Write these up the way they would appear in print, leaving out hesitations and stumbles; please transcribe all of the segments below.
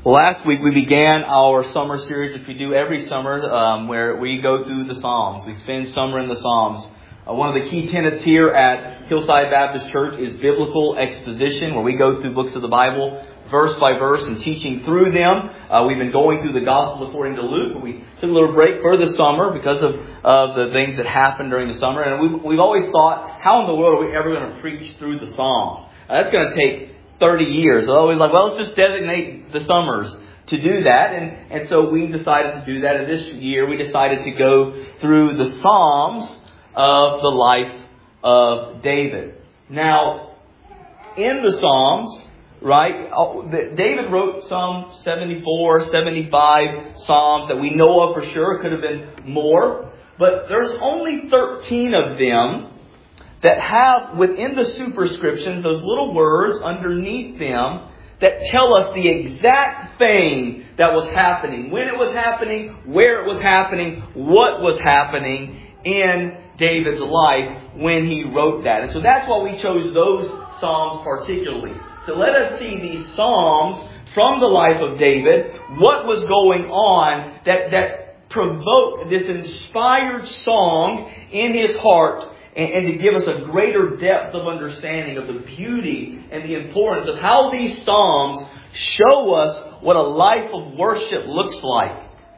Well, last week we began our summer series, which we do every summer, where we go through the Psalms. We spend summer in the Psalms. One of the key tenets here at Hillside Baptist Church is biblical exposition, where we go through books of the Bible, verse by verse, and teaching through them. We've been going through the Gospel according to Luke, but we took a little break for the summer because of the things that happened during the summer. And we've always thought, how in the world are we ever going to preach through the Psalms? That's going to take 30 years. So always like, well, let's just designate the summers to do that. And so we decided to do that. And this year we decided to go through the Psalms of the life of David. Now, in the Psalms, right, David wrote some 74, 75 Psalms that we know of for sure. It could have been more. But there's only 13 of them that have within the superscriptions those little words underneath them that tell us the exact thing that was happening, when it was happening, where it was happening, what was happening in David's life when he wrote that. And so that's why we chose those Psalms particularly. So let us see these Psalms from the life of David, what was going on that provoked this inspired song in his heart, and to give us a greater depth of understanding of the beauty and the importance of how these Psalms show us what a life of worship looks like.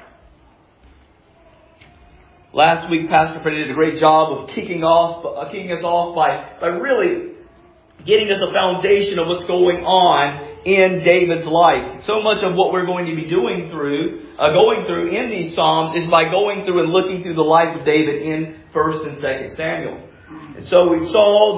Last week, Pastor Freddie did a great job of kicking us off by really getting us a foundation of what's going on in David's life. So much of what we're going to be going through in these Psalms is by going through and looking through the life of David in 1st and 2nd Samuel. And so we saw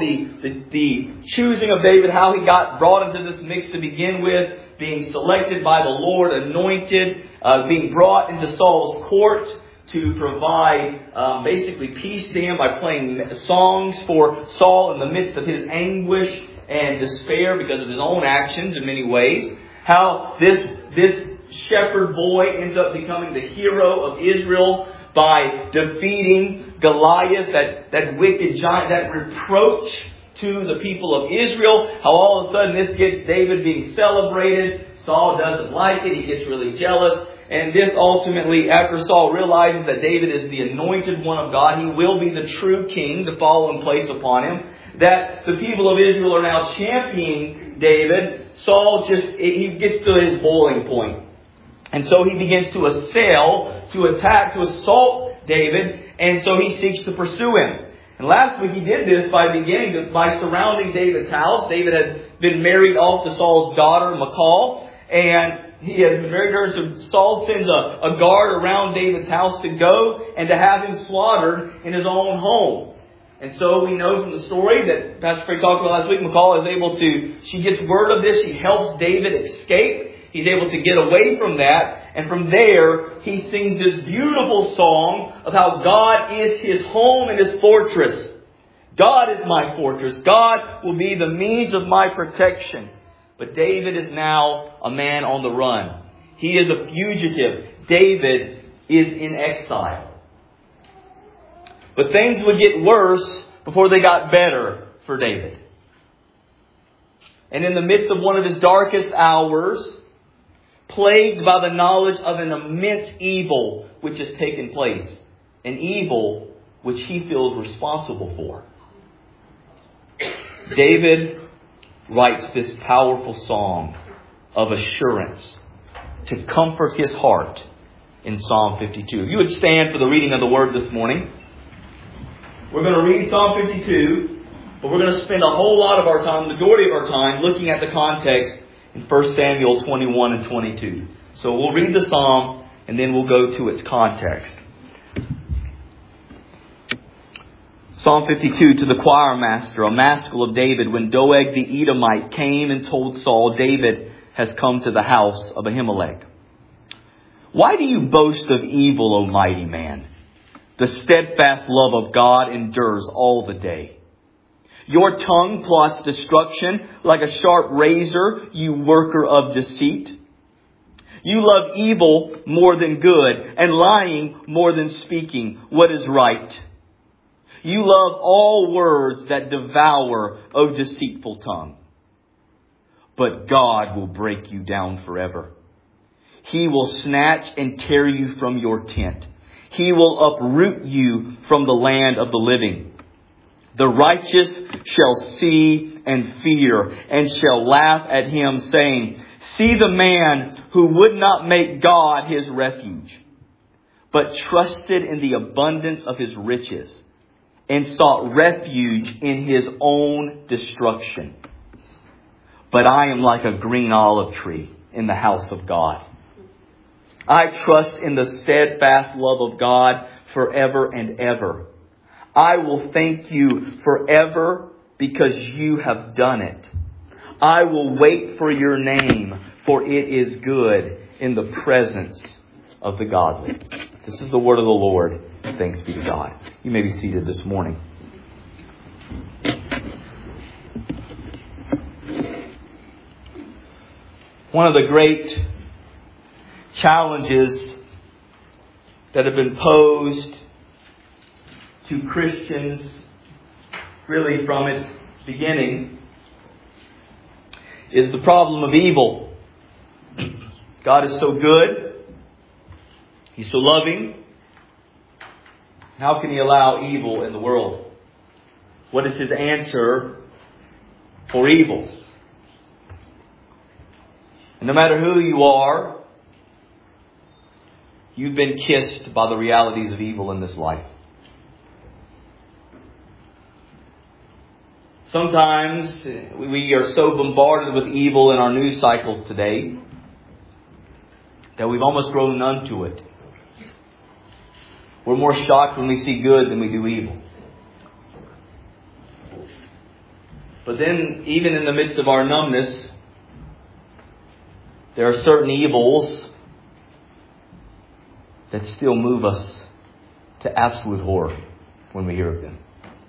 the choosing of David, how he got brought into this mix to begin with, being selected by the Lord, anointed, being brought into Saul's court to provide basically peace to him by playing songs for Saul in the midst of his anguish and despair because of his own actions in many ways. How this shepherd boy ends up becoming the hero of Israel by defeating Goliath, that wicked giant, that reproach to the people of Israel. How all of a sudden this gets David being celebrated. Saul doesn't like it. He gets really jealous. And this ultimately, after Saul realizes that David is the anointed one of God, he will be the true king to fall in place upon him, that the people of Israel are now championing David, Saul he gets to his boiling point. And so he begins to assail, to attack, to assault David, and so he seeks to pursue him. And last week he did this by surrounding David's house. David has been married off to Saul's daughter, Michal, and he has been married to her, so Saul sends a guard around David's house to go and to have him slaughtered in his own home. And so we know from the story that Pastor Craig talked about last week, Michal she gets word of this, she helps David escape. He's able to get away from that. And from there, he sings this beautiful song of how God is his home and his fortress. God is my fortress. God will be the means of my protection. But David is now a man on the run. He is a fugitive. David is in exile. But things would get worse before they got better for David. And in the midst of one of his darkest hours, plagued by the knowledge of an immense evil which has taken place. An evil which he feels responsible for. David writes this powerful song of assurance to comfort his heart in Psalm 52. If you would stand for the reading of the Word this morning. We're going to read Psalm 52, but we're going to spend a whole lot of our time, the majority of our time, looking at the context in 1 Samuel 21 and 22. So we'll read the Psalm and then we'll go to its context. Psalm 52, to the choir master, a maskil of David, when Doeg the Edomite came and told Saul, David has come to the house of Ahimelech. Why do you boast of evil, O mighty man? The steadfast love of God endures all the day. Your tongue plots destruction like a sharp razor, you worker of deceit. You love evil more than good, and lying more than speaking what is right. You love all words that devour, O deceitful tongue. But God will break you down forever. He will snatch and tear you from your tent. He will uproot you from the land of the living. The righteous shall see and fear and shall laugh at him, saying, see the man who would not make God his refuge, but trusted in the abundance of his riches and sought refuge in his own destruction. But I am like a green olive tree in the house of God. I trust in the steadfast love of God forever and ever. I will thank you forever because you have done it. I will wait for your name, for it is good in the presence of the godly. This is the word of the Lord. Thanks be to God. You may be seated this morning. One of the great challenges that have been posed to Christians really from its beginning is the problem of evil. God is so good. He's so loving. How can He allow evil in the world? What is His answer for evil? And no matter who you are, you've been kissed by the realities of evil in this life. Sometimes we are so bombarded with evil in our news cycles today that we've almost grown numb to it. We're more shocked when we see good than we do evil. But then, even in the midst of our numbness, there are certain evils that still move us to absolute horror when we hear of them.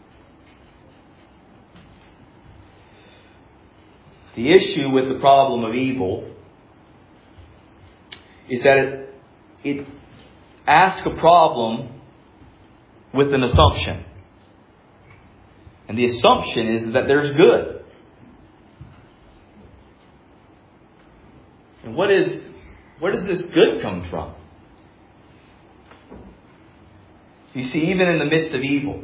The issue with the problem of evil is that it asks a problem with an assumption. And the assumption is that there's good. And where does this good come from? You see, even in the midst of evil,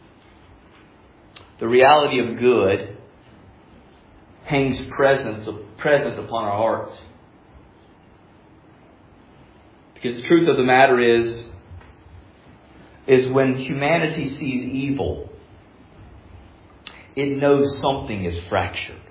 the reality of good hangs present upon our hearts. Because the truth of the matter is when humanity sees evil, it knows something is fractured.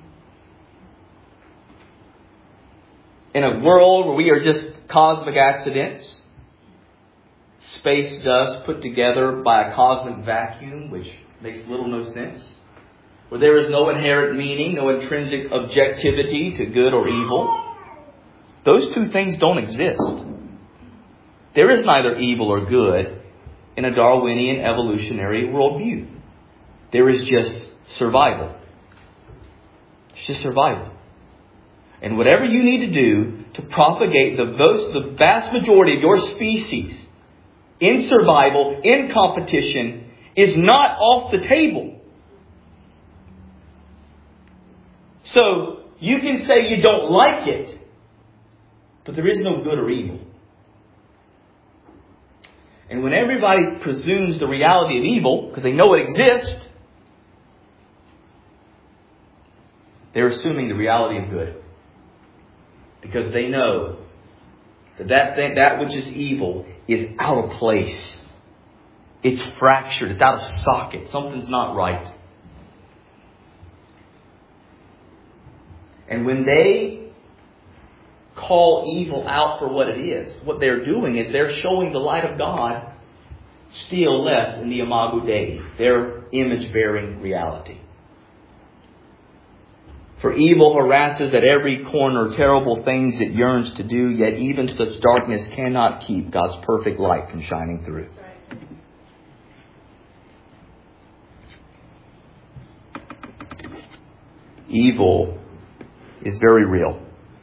In a world where we are just cosmic accidents, space dust put together by a cosmic vacuum, which makes little no sense, where there is no inherent meaning, no intrinsic objectivity to good or evil, those two things don't exist. There is neither evil or good in a Darwinian evolutionary worldview. There is just survival. It's just survival. And whatever you need to do to propagate the vast majority of your species in survival, in competition, is not off the table. So you can say you don't like it, but there is no good or evil. And when everybody presumes the reality of evil, because they know it exists, they're assuming the reality of good. Because they know that which is evil is out of place. It's fractured. It's out of socket. Something's not right. And when they call evil out for what it is, what they're doing is they're showing the light of God still left in the Imago Dei, their image-bearing reality. For evil harasses at every corner terrible things it yearns to do, yet even such darkness cannot keep God's perfect light from shining through. Evil is very real.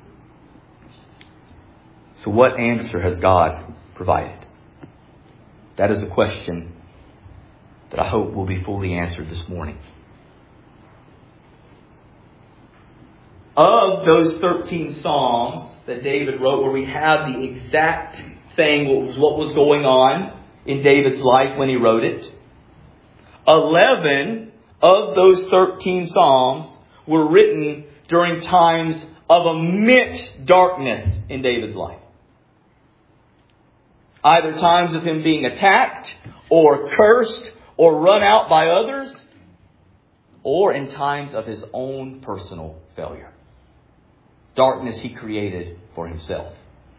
So what answer has God provided? That is a question that I hope will be fully answered this morning. Of those 13 Psalms, that David wrote, where we have the exact thing, what was going on in David's life when he wrote it. 11 of those 13 Psalms were written during times of immense darkness in David's life. Either times of him being attacked or cursed or run out by others, or in times of his own personal failure. Darkness he created for himself.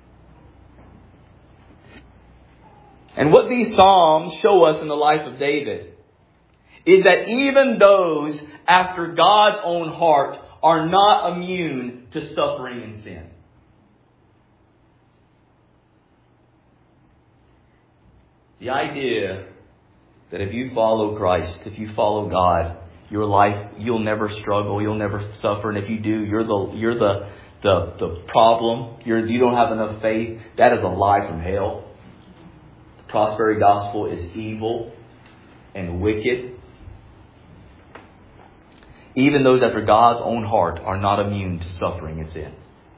And what these Psalms show us in the life of David is that even those after God's own heart are not immune to suffering and sin. The idea that if you follow Christ, if you follow God, your life, you'll never struggle, you'll never suffer, and if you do, you're the problem. You don't have enough faith. That is a lie from hell. The prosperity gospel is evil and wicked. Even those after God's own heart are not immune to suffering and sin.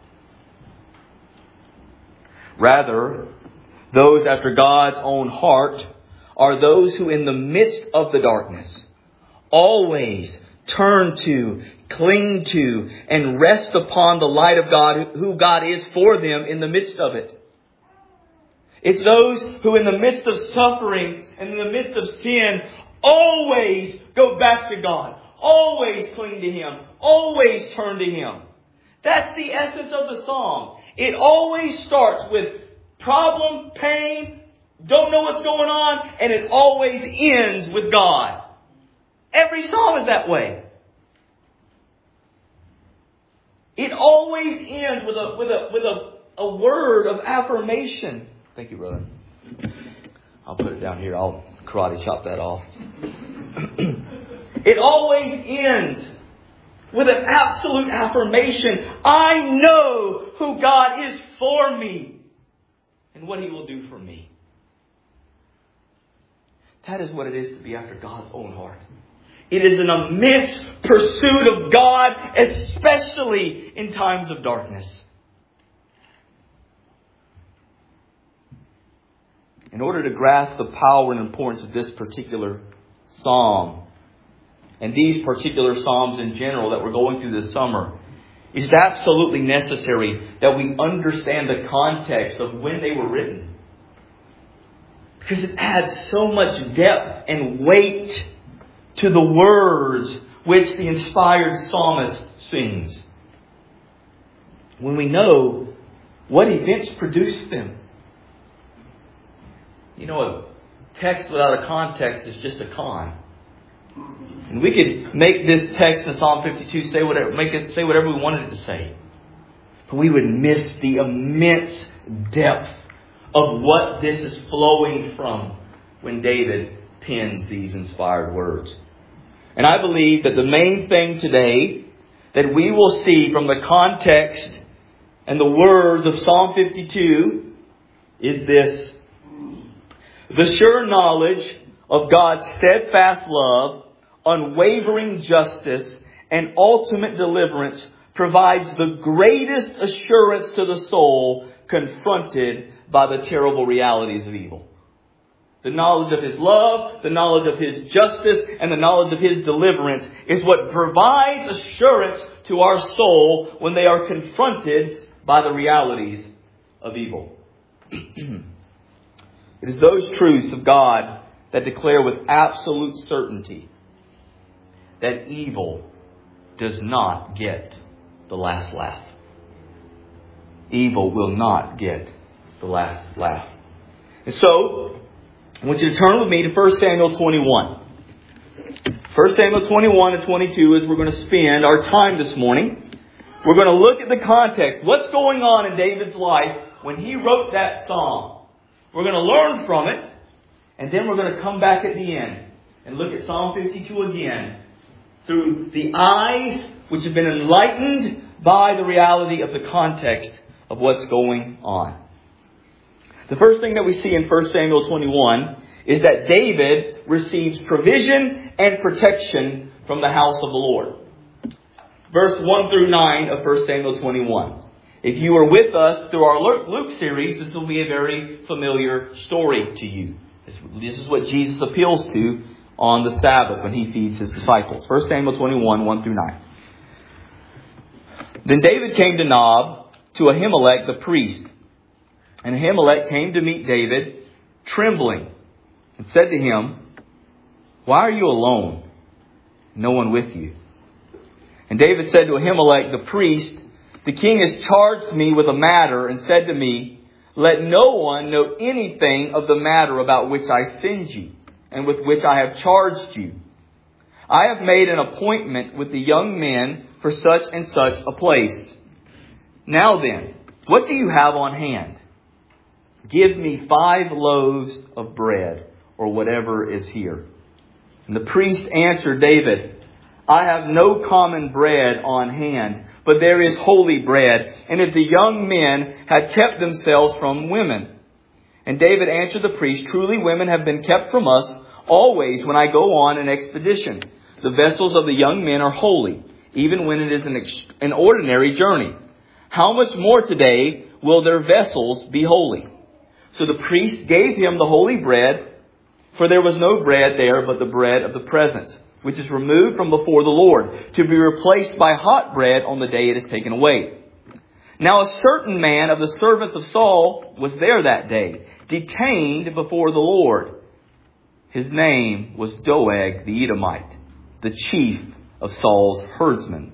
Rather, those after God's own heart are those who in the midst of the darkness always turn to, cling to, and rest upon the light of God, who God is for them in the midst of it. It's those who in the midst of suffering and in the midst of sin always go back to God, always cling to Him, always turn to Him. That's the essence of the Psalm. It always starts with problem, pain, don't know what's going on, and it always ends with God. Every Psalm is that way. It always ends with a word of affirmation. Thank you, brother. I'll put it down here. I'll karate chop that off. It always ends with an absolute affirmation. I know who God is for me and what He will do for me. That is what it is to be after God's own heart. It is an immense pursuit of God, especially in times of darkness. In order to grasp the power and importance of this particular psalm, and these particular psalms in general that we're going through this summer, it is absolutely necessary that we understand the context of when they were written. Because it adds so much depth and weight to the words which the inspired psalmist sings. When we know what events produced them. You know, a text without a context is just a con. And we could make this text in Psalm 52 say whatever we wanted it to say. But we would miss the immense depth of what this is flowing from when David pens these inspired words. And I believe that the main thing today that we will see from the context and the words of Psalm 52 is this. The sure knowledge of God's steadfast love, unwavering justice, and ultimate deliverance provides the greatest assurance to the soul confronted by the terrible realities of evil. The knowledge of His love, the knowledge of His justice, and the knowledge of His deliverance is what provides assurance to our soul when they are confronted by the realities of evil. It is those truths of God that declare with absolute certainty that evil does not get the last laugh. Evil will not get the last laugh. And so, I want you to turn with me to 1 Samuel 21. 1 Samuel 21 and 22 is we're going to spend our time this morning. We're going to look at the context. What's going on in David's life when he wrote that psalm? We're going to learn from it. And then we're going to come back at the end and look at Psalm 52 again through the eyes which have been enlightened by the reality of the context of what's going on. The first thing that we see in 1 Samuel 21 is that David receives provision and protection from the house of the Lord. Verse 1 through 9 of 1 Samuel 21. If you were with us through our Luke series, this will be a very familiar story to you. This is what Jesus appeals to on the Sabbath when he feeds his disciples. 1 Samuel 21, 1 through 9. Then David came to Nob, to Ahimelech the priest. And Ahimelech came to meet David, trembling, and said to him, "Why are you alone? No one with you." And David said to Ahimelech the priest, "The king has charged me with a matter and said to me, 'Let no one know anything of the matter about which I send you and with which I have charged you. I have made an appointment with the young men for such and such a place. Now then, what do you have on hand? Give me 5 loaves of bread, or whatever is here.' And the priest answered David, 'I have no common bread on hand, but there is holy bread, and if the young men had kept themselves from women.' And David answered the priest, 'Truly women have been kept from us always when I go on an expedition. The vessels of the young men are holy, even when it is an ordinary journey. How much more today will their vessels be holy?' So the priest gave him the holy bread, for there was no bread there but the bread of the presence, which is removed from before the Lord, to be replaced by hot bread on the day it is taken away. Now a certain man of the servants of Saul was there that day, detained before the Lord. His name was Doeg the Edomite, the chief of Saul's herdsmen.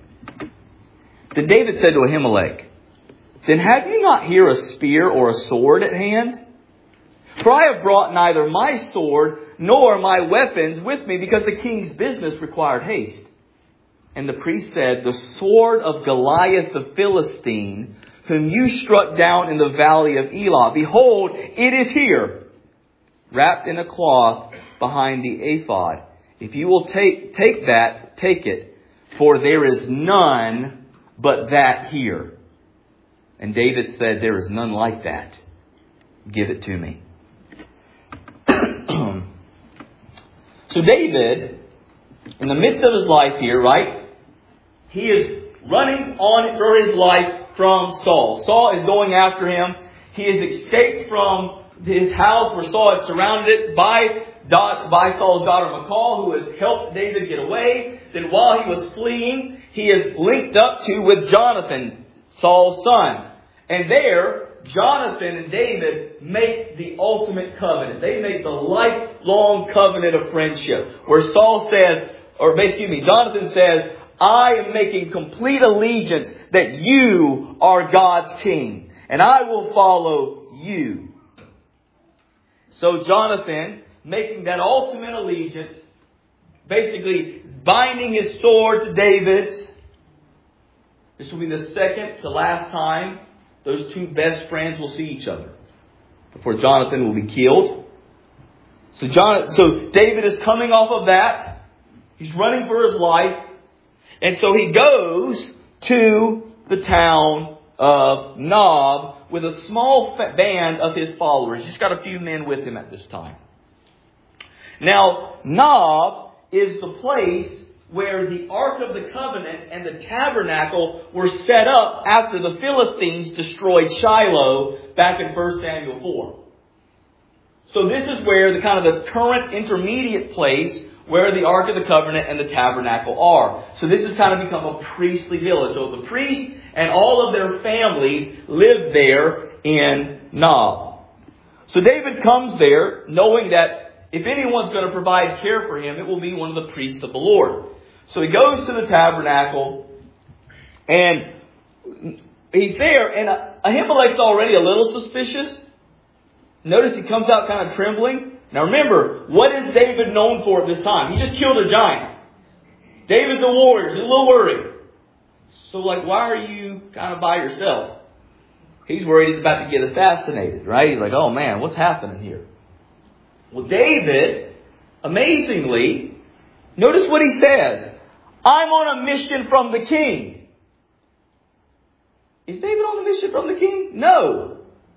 Then David said to Ahimelech, 'Then have you not here a spear or a sword at hand? For I have brought neither my sword nor my weapons with me, because the king's business required haste.' And the priest said, 'The sword of Goliath the Philistine, whom you struck down in the valley of Elah, behold, it is here, wrapped in a cloth behind the ephod. If you will take it, for there is none but that here.' And David said, 'There is none like that. Give it to me.'" So David, in the midst of his life here, right? He is running on for his life from Saul. Saul is going after him. He has escaped from his house where Saul had surrounded it by Saul's daughter Michal, who has helped David get away. Then while he was fleeing, he is linked up with Jonathan, Saul's son. And there, Jonathan and David make the ultimate covenant. They make the lifelong covenant of friendship. Where Jonathan says, "I am making complete allegiance that you are God's king, and I will follow you." So Jonathan, making that ultimate allegiance, basically binding his sword to David's. This will be the second to last time those two best friends will see each other before Jonathan will be killed. So David is coming off of that. He's running for his life. And so he goes to the town of Nob with a small band of his followers. He's got a few men with him at this time. Now, Nob is the place where the Ark of the Covenant and the tabernacle were set up after the Philistines destroyed Shiloh back in 1 Samuel 4. So this is where the current intermediate place where the Ark of the Covenant and the tabernacle are. So this has kind of become a priestly village. So the priests and all of their families lived there in Nob. So David comes there knowing that if anyone's going to provide care for him, it will be one of the priests of the Lord. So he goes to the tabernacle, and he's there, and Ahimelech's already a little suspicious. Notice he comes out kind of trembling. Now remember, what is David known for at this time? He just killed a giant. David's a warrior. He's a little worried. So why are you kind of by yourself? He's worried he's about to get assassinated, right? He's like, oh man, what's happening here? Well, David, amazingly, notice what he says. I'm on a mission from the king. Is David on a mission from the king? No.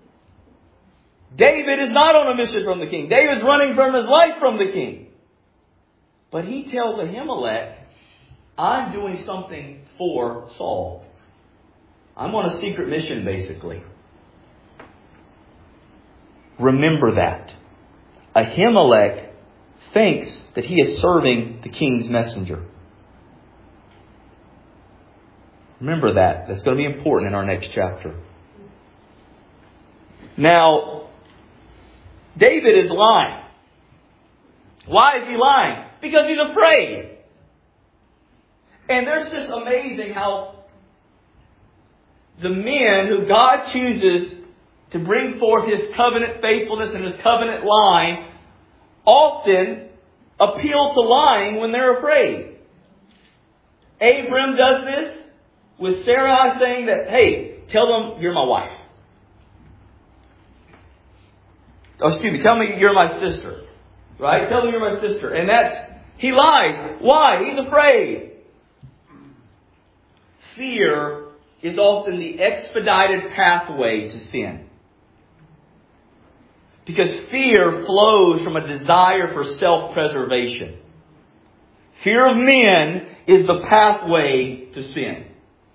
David is not on a mission from the king. David's running from his life from the king. But he tells Ahimelech, I'm doing something for Saul. I'm on a secret mission, basically. Remember that. Ahimelech thinks that he is serving the king's messenger. Remember that. That's going to be important in our next chapter. Now, David is lying. Why is he lying? Because he's afraid. And there's just amazing how the men who God chooses to bring forth His covenant faithfulness and His covenant line often appeal to lying when they're afraid. Abram does this with Sarai, saying that, hey, tell them you're my wife. Tell me you're my sister. Right? Tell them you're my sister. And he lies. Why? He's afraid. Fear is often the expedited pathway to sin. Because fear flows from a desire for self-preservation. Fear of men is the pathway to sin.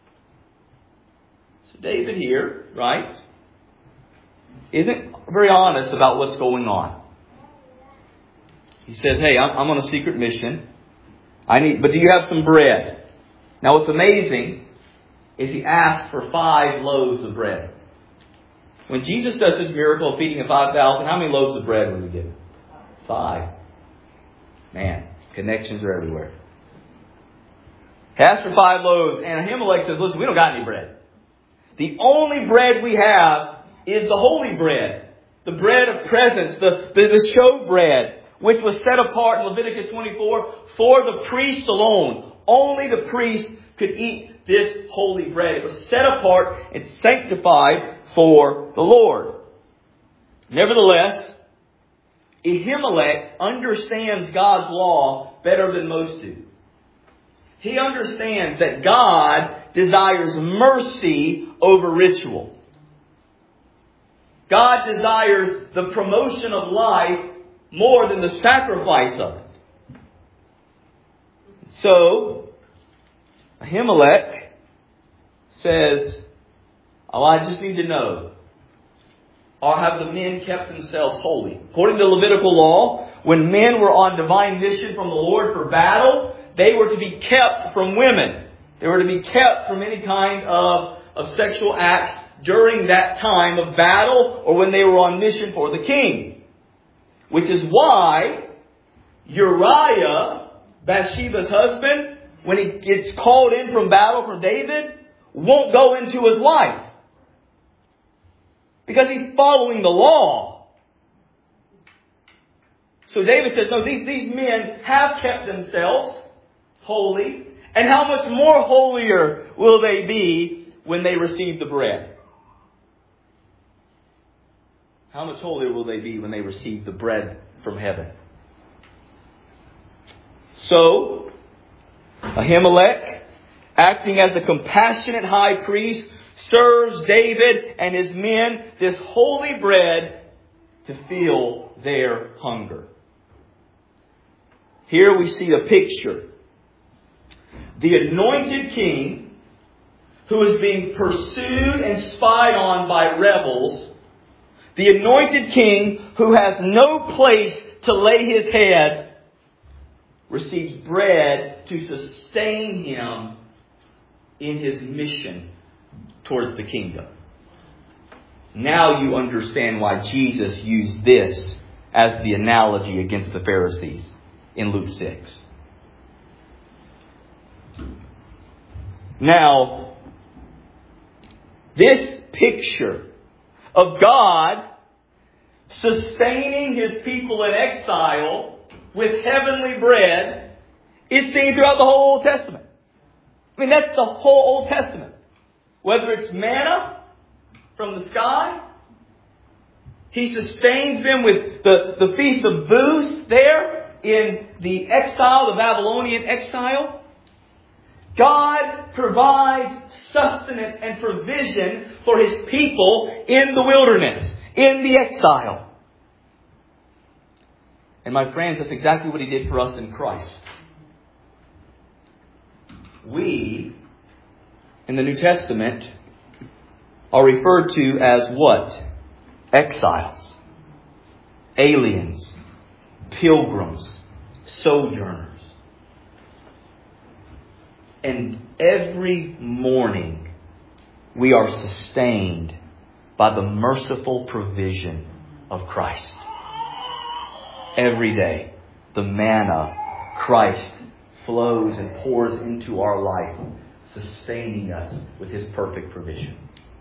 So David here, right, isn't very honest about what's going on. He says, hey, I'm on a secret mission. But do you have some bread? Now what's amazing is he asked for 5 loaves of bread. When Jesus does his miracle of feeding the 5,000, how many loaves of bread was he given? 5. Man, connections are everywhere. He asked for 5 loaves, and Ahimelech says, listen, we don't got any bread. The only bread we have is the holy bread. The bread of presence, the show bread, which was set apart in Leviticus 24 for the priest alone. Only the priest could eat this holy bread. It was set apart and sanctified for the Lord. Nevertheless, Ahimelech understands God's law better than most do. He understands that God desires mercy over ritual. God desires the promotion of life more than the sacrifice of it. So, Ahimelech says, I just need to know, or have the men kept themselves holy? According to Levitical law, when men were on divine mission from the Lord for battle, they were to be kept from women. They were to be kept from any kind of sexual acts during that time of battle or when they were on mission for the king. Which is why Uriah, Bathsheba's husband, when he gets called in from battle from David, won't go into his wife. Because he's following the law. So David says, no, these men have kept themselves holy. And how much more holier will they be when they receive the bread? How much holier will they be when they receive the bread from heaven? So, Ahimelech, acting as a compassionate high priest, serves David and his men this holy bread to fill their hunger. Here we see a picture. The anointed king, who is being pursued and spied on by rebels, the anointed king who has no place to lay his head, receives bread to sustain him in his mission towards the kingdom. Now you understand why Jesus used this as the analogy against the Pharisees in Luke 6. Now, this picture of God sustaining His people in exile with heavenly bread is seen throughout the whole Old Testament. I mean, that's the whole Old Testament. Whether it's manna from the sky, He sustains them with the Feast of Booths there in the exile, the Babylonian exile. God provides sustenance and provision for His people in the wilderness, in the exile. And my friends, that's exactly what He did for us in Christ. We, in the New Testament, are referred to as what? Exiles, aliens, pilgrims, sojourners. And every morning we are sustained by the merciful provision of Christ. Every day, the manna, Christ, flows and pours into our life, sustaining us with His perfect provision.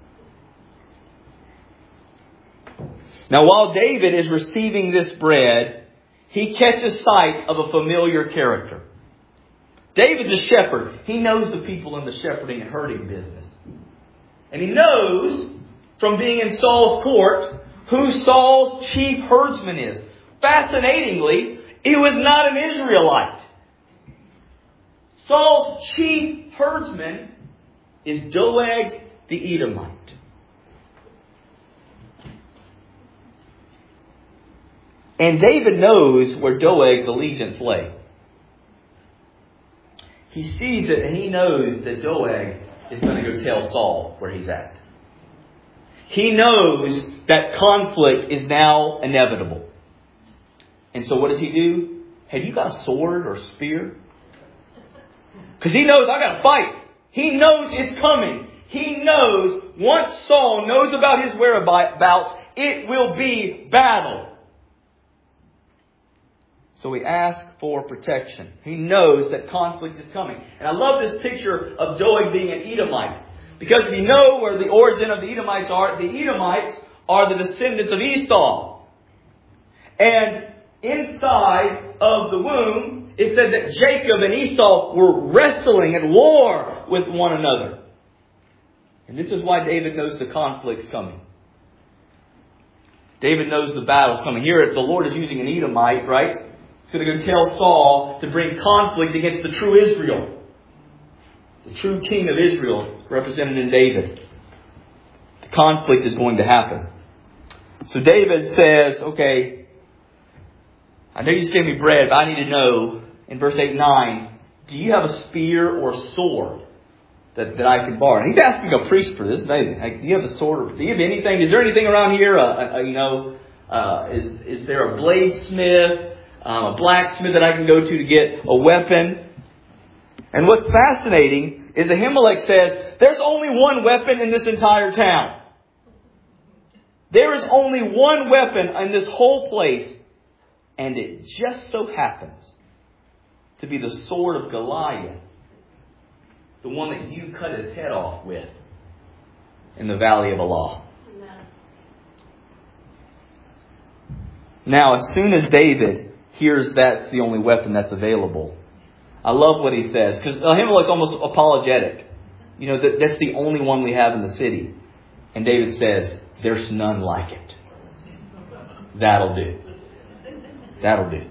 Now, while David is receiving this bread, he catches sight of a familiar character. David's a shepherd. He knows the people in the shepherding and herding business. And he knows from being in Saul's court who Saul's chief herdsman is. Fascinatingly, he was not an Israelite. Saul's chief herdsman is Doeg the Edomite. And David knows where Doeg's allegiance lay. He sees it and he knows that Doeg is going to go tell Saul where he's at. He knows that conflict is now inevitable. And so what does he do? Have you got a sword or spear? Because he knows I got to fight. He knows it's coming. He knows once Saul knows about his whereabouts, it will be battle. So he asks for protection. He knows that conflict is coming. And I love this picture of Doeg being an Edomite. Because if you know where the origin of the Edomites are the descendants of Esau. And inside of the womb, it said that Jacob and Esau were wrestling at war with one another. And this is why David knows the conflict's coming. David knows the battle's coming. Here, the Lord is using an Edomite, right? He's going to go tell Saul to bring conflict against the true Israel. The true king of Israel, represented in David. The conflict is going to happen. So David says, okay, I know you just gave me bread, but I need to know, in verse 8 and 9, do you have a spear or sword that I can borrow? And he's asking a priest for this. Do you have a sword? Do you have anything? Is there anything around here? Is there a bladesmith? A blacksmith that I can go to get a weapon. And what's fascinating is Ahimelech says, there's only one weapon in this entire town. There is only one weapon in this whole place. And it just so happens to be the sword of Goliath. The one that you cut his head off with in the valley of Elah. Now, as soon as David hears that's the only weapon that's available, I love what he says. Because Ahimelech's almost apologetic. You know, that's the only one we have in the city. And David says, there's none like it. That'll do. That'll do.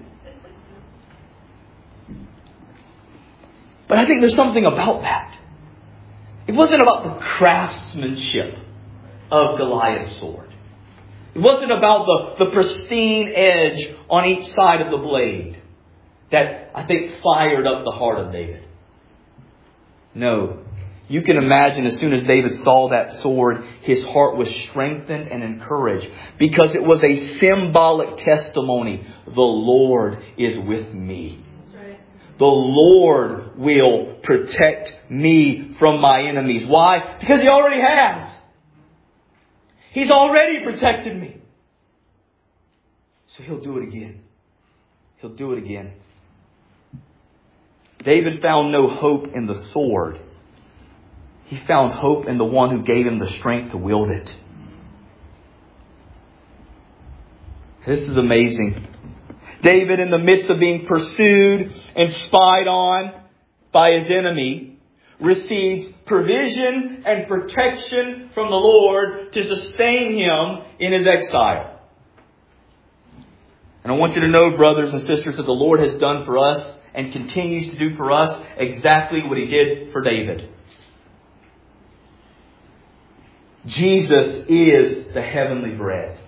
But I think there's something about that. It wasn't about the craftsmanship of Goliath's sword. It wasn't about the pristine edge on each side of the blade that I think fired up the heart of David. No. You can imagine as soon as David saw that sword, his heart was strengthened and encouraged because it was a symbolic testimony. The Lord is with me. The Lord will protect me from my enemies. Why? Because He already has. He's already protected me. So He'll do it again. He'll do it again. David found no hope in the sword. He found hope in the one who gave him the strength to wield it. This is amazing. David, in the midst of being pursued and spied on by his enemy, receives provision and protection from the Lord to sustain him in his exile. And I want you to know, brothers and sisters, that the Lord has done for us and continues to do for us exactly what He did for David. Jesus is the heavenly bread.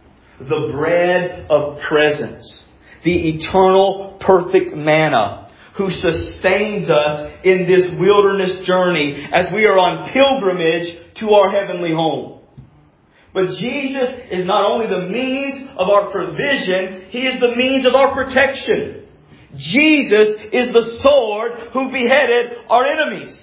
The bread of presence. The eternal, perfect manna, who sustains us in this wilderness journey as we are on pilgrimage to our heavenly home. But Jesus is not only the means of our provision, He is the means of our protection. Jesus is the sword who beheaded our enemies.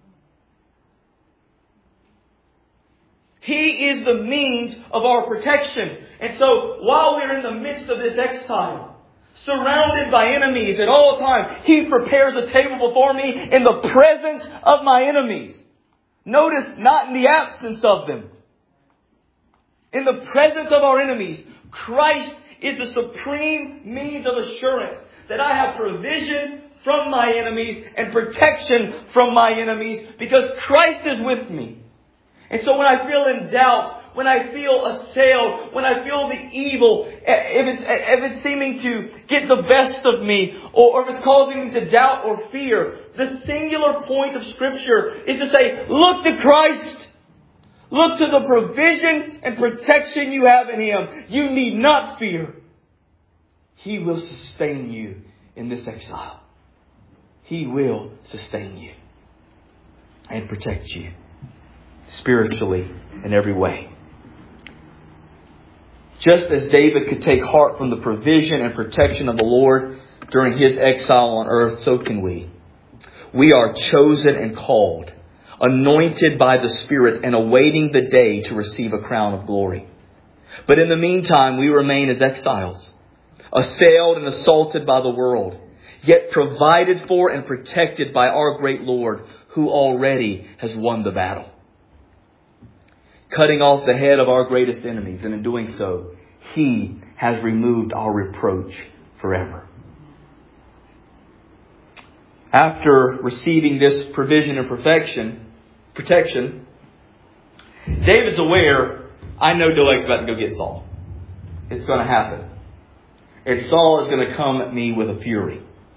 He is the means of our protection. And so, while we're in the midst of this exile, surrounded by enemies at all times, He prepares a table before me in the presence of my enemies. Notice, not in the absence of them. In the presence of our enemies, Christ is the supreme means of assurance that I have provision from my enemies and protection from my enemies because Christ is with me. And so when I feel in doubt, when I feel assailed, when I feel the evil, if it's seeming to get the best of me, or if it's causing me to doubt or fear, the singular point of Scripture is to say, look to Christ. Look to the provision and protection you have in Him. You need not fear. He will sustain you in this exile. He will sustain you and protect you spiritually in every way. Just as David could take heart from the provision and protection of the Lord during his exile on earth, so can we. We are chosen and called, anointed by the Spirit and awaiting the day to receive a crown of glory. But in the meantime, we remain as exiles, assailed and assaulted by the world, yet provided for and protected by our great Lord, who already has won the battle, cutting off the head of our greatest enemies. And in doing so, He has removed our reproach forever. After receiving this provision and protection, David's aware, I know Doeg's about to go get Saul. It's going to happen. And Saul is going to come at me with a fury.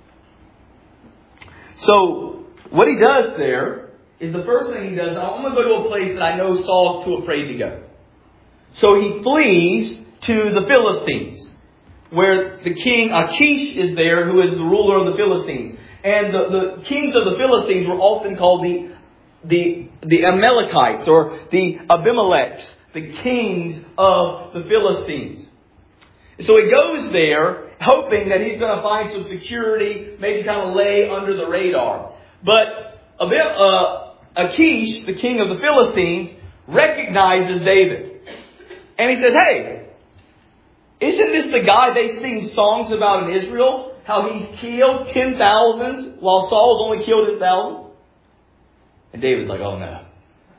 So, what he does there is the first thing he does, I'm going to go to a place that I know Saul's too afraid to go. So he flees to the Philistines, where the king Achish is there, who is the ruler of the Philistines. And the kings of the Philistines were often called the Amalekites or the Abimelechs, the kings of the Philistines. So he goes there hoping that he's going to find some security, maybe kind of lay under the radar. But Achish, the king of the Philistines, recognizes David. And he says, hey, isn't this the guy they sing songs about in Israel? How he's killed 10,000 while Saul's only killed his 1,000? And David's like, oh no.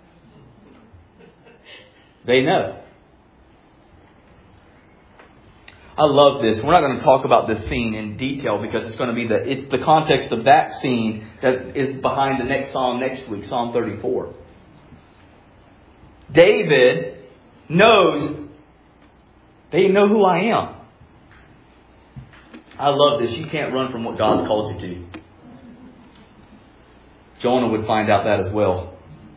They know. I love this. We're not going to talk about this scene in detail because it's going to be it's the context of that scene that is behind the next psalm next week, Psalm 34. David knows they know who I am. I love this. You can't run from what God's called you to. Jonah would find out that as well.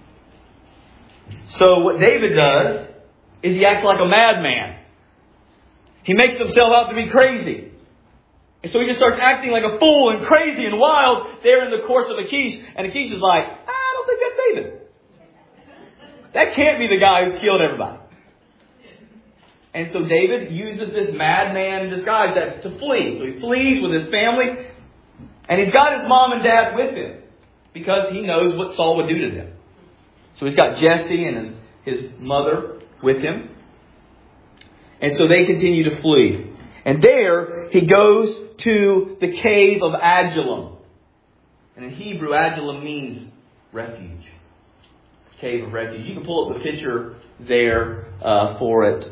So what David does is he acts like a madman. He makes himself out to be crazy. And so he just starts acting like a fool and crazy and wild there in the courts of Achish. And Achish is like, I don't think that's David. That can't be the guy who's killed everybody. And so David uses this madman disguise to flee. So he flees with his family. And he's got his mom and dad with him because he knows what Saul would do to them. So he's got Jesse and his mother with him. And so they continue to flee. And there he goes to the cave of Adullam. And in Hebrew, Adullam means refuge. Cave of refuge. You can pull up the picture there for it,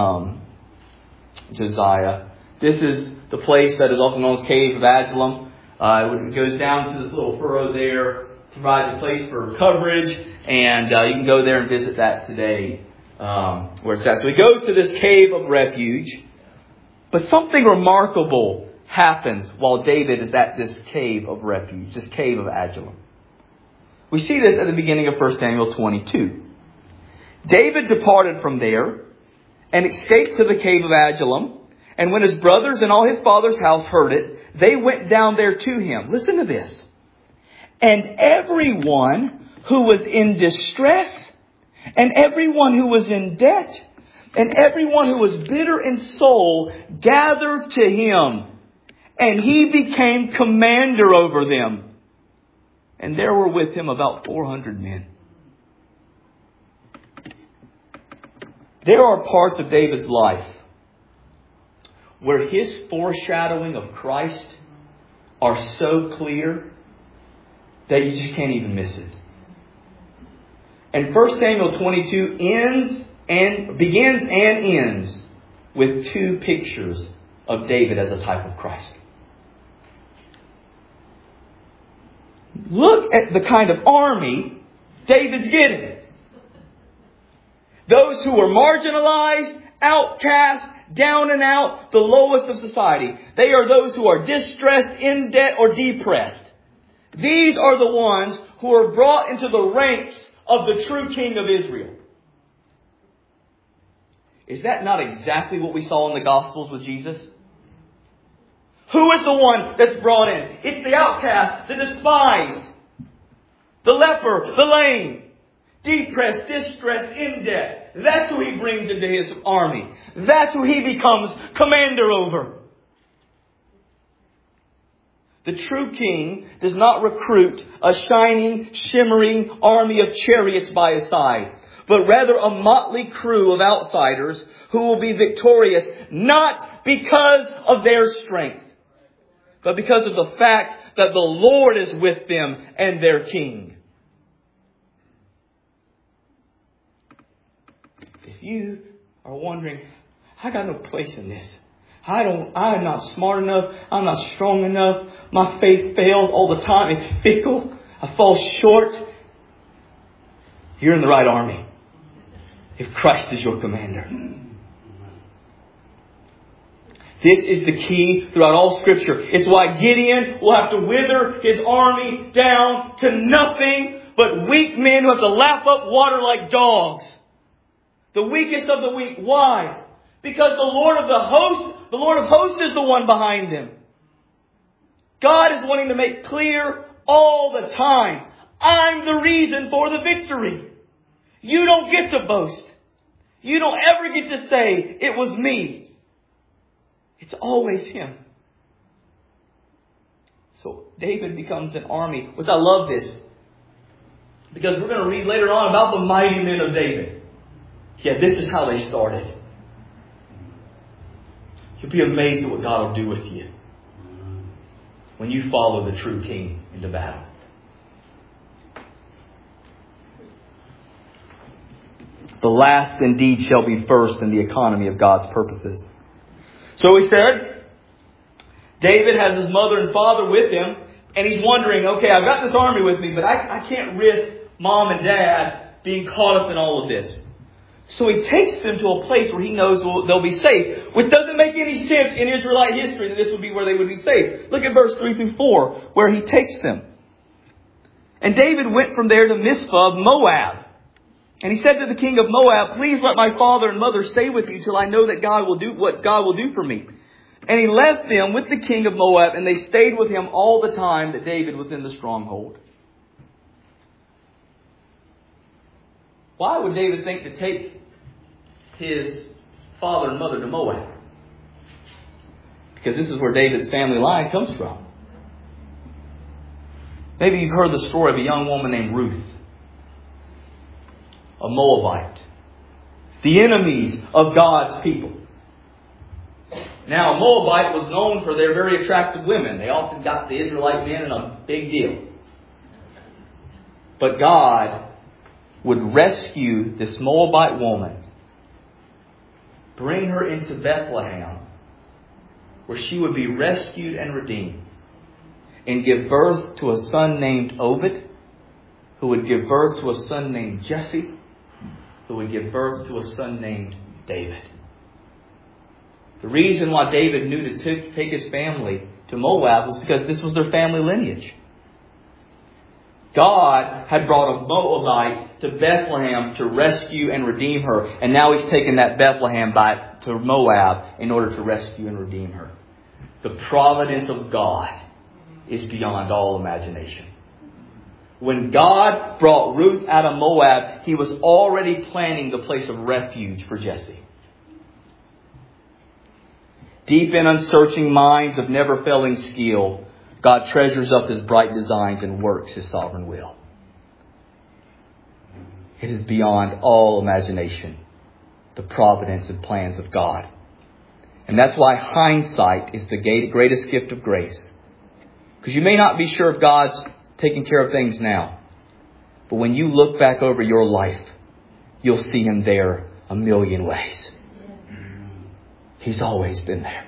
Josiah. This is the place that is often known as Cave of Adullam. It goes down to this little furrow there, provides a place for coverage, and you can go there and visit that today. Where it's at. So he goes to this cave of refuge. But something remarkable happens while David is at this cave of refuge, this cave of Adullam. We see this at the beginning of 1 Samuel 22. David departed from there and escaped to the cave of Adullam And when his brothers and all his father's house heard it, they went down there to him. Listen to this. And everyone who was in distress, and everyone who was in debt, and everyone who was bitter in soul gathered to him. And he became commander over them. And there were with him about 400 men. There are parts of David's life where his foreshadowing of Christ are so clear that you just can't even miss it. And 1 Samuel 22 begins and ends with two pictures of David as a type of Christ. Look at the kind of army David's getting. Those who are marginalized, outcast, down and out, the lowest of society. They are those who are distressed, in debt, or depressed. These are the ones who are brought into the ranks of the true King of Israel. Is that not exactly what we saw in the Gospels with Jesus? Who is the one that's brought in? It's the outcast, the despised, the leper, the lame, depressed, distressed, in debt. That's who he brings into his army. That's who he becomes commander over. The true king does not recruit a shining, shimmering army of chariots by his side, but rather a motley crew of outsiders who will be victorious not because of their strength, but because of the fact that the Lord is with them and their king. If you are wondering, I got no place in this. I'm not smart enough. I'm not strong enough. My faith fails all the time. It's fickle. I fall short. You're in the right army. If Christ is your commander. This is the key throughout all Scripture. It's why Gideon will have to wither his army down to nothing but weak men who have to lap up water like dogs. The weakest of the weak. Why? Because the Lord of hosts is the one behind him. God is wanting to make clear all the time, I'm the reason for the victory. You don't get to boast. You don't ever get to say, it was me. It's always him. So David becomes an army, which I love this. Because we're going to read later on about the mighty men of David. Yeah, this is how they started. You'll be amazed at what God will do with you when you follow the true king into battle. The last indeed shall be first in the economy of God's purposes. So we said, David has his mother and father with him, and he's wondering, okay, I've got this army with me, but I can't risk mom and dad being caught up in all of this. So he takes them to a place where he knows they'll be safe, which doesn't make any sense in Israelite history that this would be where they would be safe. Look at verse 3 through 4, where he takes them. And David went from there to Mizpah of Moab. And he said to the king of Moab, please let my father and mother stay with you till I know that God will do what God will do for me. And he left them with the king of Moab, and they stayed with him all the time that David was in the stronghold. Why would David think to take his father and mother to Moab? Because this is where David's family line comes from. Maybe you've heard the story of a young woman named Ruth, a Moabite, the enemies of God's people. Now, a Moabite was known for their very attractive women. They often got the Israelite men in a big deal. But God would rescue this Moabite woman, bring her into Bethlehem, where she would be rescued and redeemed, and give birth to a son named Obed, who would give birth to a son named Jesse, who would give birth to a son named David. The reason why David knew to take his family to Moab was because this was their family lineage. God had brought a Moabite to Bethlehem to rescue and redeem her. And now he's taken that Bethlehem back to Moab in order to rescue and redeem her. The providence of God is beyond all imagination. When God brought Ruth out of Moab, He was already planning the place of refuge for Jesse. Deep in unsearching minds of never-failing skill, God treasures up His bright designs and works His sovereign will. It is beyond all imagination, the providence and plans of God. And that's why hindsight is the greatest gift of grace. Because you may not be sure if God's taking care of things now. But when you look back over your life, you'll see Him there a million ways. He's always been there.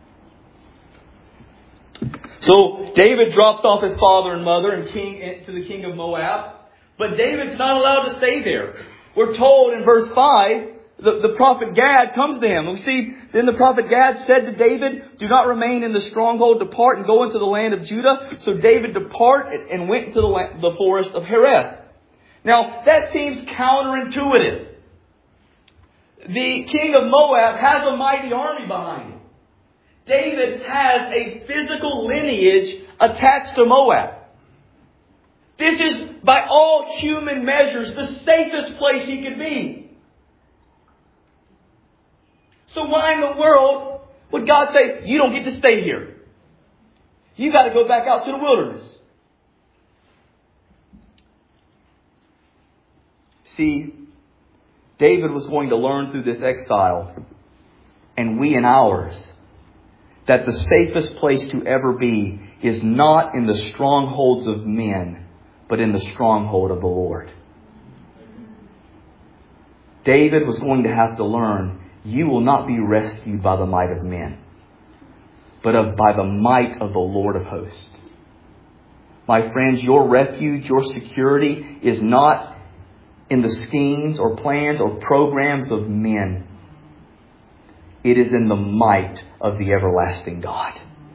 So David drops off his father and mother and to the king of Moab. But David's not allowed to stay there. We're told in verse 5, the prophet Gad comes to him. We see, then the prophet Gad said to David, "Do not remain in the stronghold, depart and go into the land of Judah." So David departed and went into the forest of Hereth. Now, that seems counterintuitive. The king of Moab has a mighty army behind him. David has a physical lineage attached to Moab. This is, by all human measures, the safest place he could be. So why in the world would God say, you don't get to stay here? You got to go back out to the wilderness. See, David was going to learn through this exile, and we in ours, that the safest place to ever be is not in the strongholds of men, but in the stronghold of the Lord. David was going to have to learn, you will not be rescued by the might of men, but by the might of the Lord of hosts. My friends, your refuge, your security is not in the schemes or plans or programs of men. It is in the might of the everlasting God.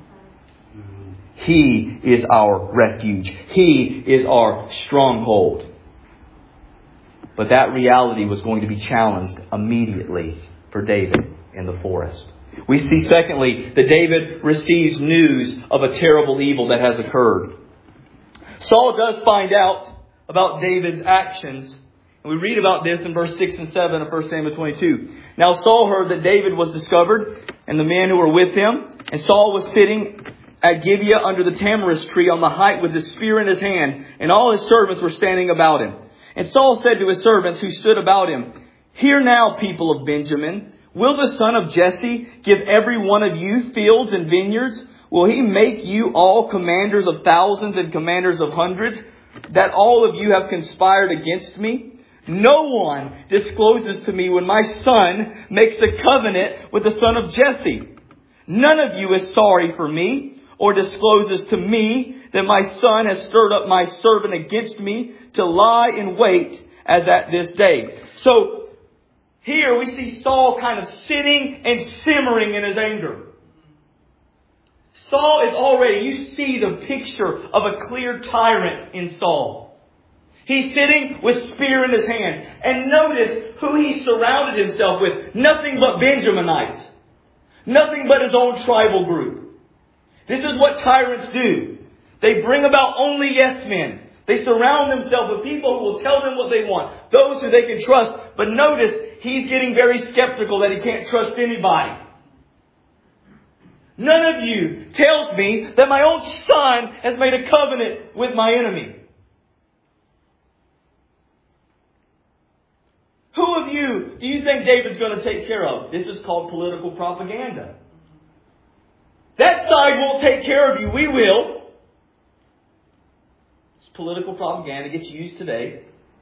He is our refuge. He is our stronghold. But that reality was going to be challenged immediately for David in the forest. We see, secondly, that David receives news of a terrible evil that has occurred. Saul does find out about David's actions. And we read about this in verse 6 and 7 of 1 Samuel 22. Now Saul heard that David was discovered and the men who were with him. And Saul was sitting at Gibeah under the tamarisk tree on the height with his spear in his hand. And all his servants were standing about him. And Saul said to his servants who stood about him, "Hear now, people of Benjamin, will the son of Jesse give every one of you fields and vineyards? Will he make you all commanders of thousands and commanders of hundreds, that all of you have conspired against me? No one discloses to me when my son makes a covenant with the son of Jesse. None of you is sorry for me, or discloses to me that my son has stirred up my servant against me to lie in wait as at this day." So here we see Saul kind of sitting and simmering in his anger. Saul is already, you see the picture of a clear tyrant in Saul. He's sitting with spear in his hand. And notice who he surrounded himself with. Nothing but Benjaminites. Nothing but his own tribal group. This is what tyrants do. They bring about only yes men. They surround themselves with people who will tell them what they want. Those who they can trust. But notice, he's getting very skeptical that he can't trust anybody. None of you tells me that my own son has made a covenant with my enemy. Who of you do you think David's going to take care of? This is called political propaganda. That side won't take care of you. We will. It's political propaganda. Gets used today.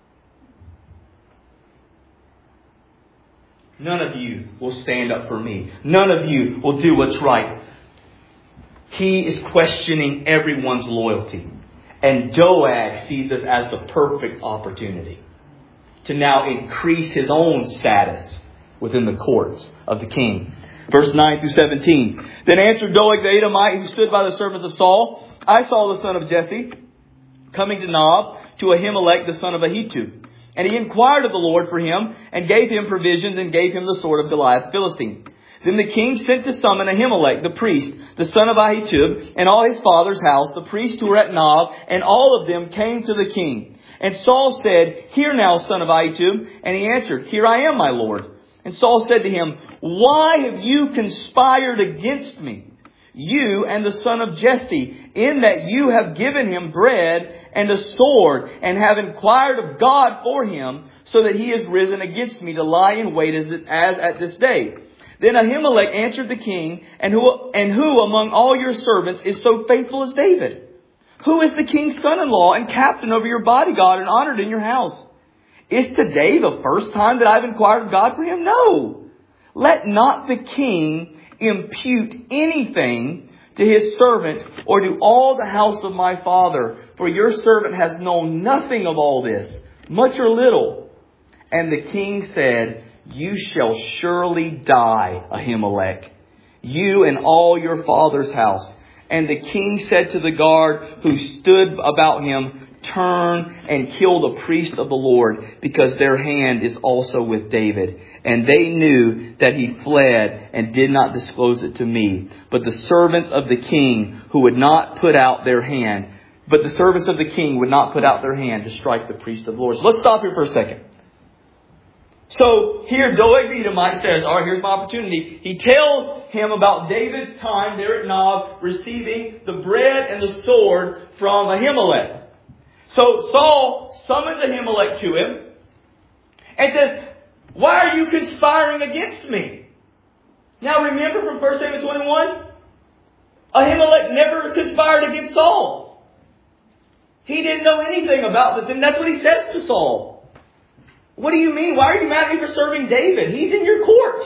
None of you will stand up for me. None of you will do what's right. He is questioning everyone's loyalty. And Doeg sees this as the perfect opportunity to now increase his own status within the courts of the king. Verse 9 through 17. Then answered Doeg the Edomite, who stood by the servants of Saul, "I saw the son of Jesse coming to Nob, to Ahimelech the son of Ahitub. And he inquired of the Lord for him, and gave him provisions, and gave him the sword of Goliath the Philistine. Then the king sent to summon Ahimelech the priest, the son of Ahitub, and all his father's house, the priests who were at Nob, and all of them came to the king. And Saul said, Hear now, son of Ahitub. And he answered, Here I am, my lord. And Saul said to him, Why have you conspired against me, you and the son of Jesse, in that you have given him bread and a sword, and have inquired of God for him, so that he has risen against me to lie in wait as at this day? Then Ahimelech answered the king, and who among all your servants is so faithful as David? Who is the king's son-in-law and captain over your bodyguard and honored in your house? Is today the first time that I've inquired of God for him? No. Let not the king impute anything to his servant or to all the house of my father, for your servant has known nothing of all this, much or little. And the king said, You shall surely die, Ahimelech, you and all your father's house. And the king said to the guard who stood about him, Turn and kill the priest of the Lord, because their hand is also with David. And they knew that he fled and did not disclose it to me. But the servants of the king would not put out their hand to strike the priest of the Lord. So let's stop here for a second. So here Doeg the Edomite says, all right, here's my opportunity. He tells him about David's time there at Nob receiving the bread and the sword from Ahimelech. So Saul summons Ahimelech to him and says, Why are you conspiring against me? Now remember from 1 Samuel 21, Ahimelech never conspired against Saul. He didn't know anything about this, and that's what he says to Saul. What do you mean? Why are you mad at me for serving David? He's in your court.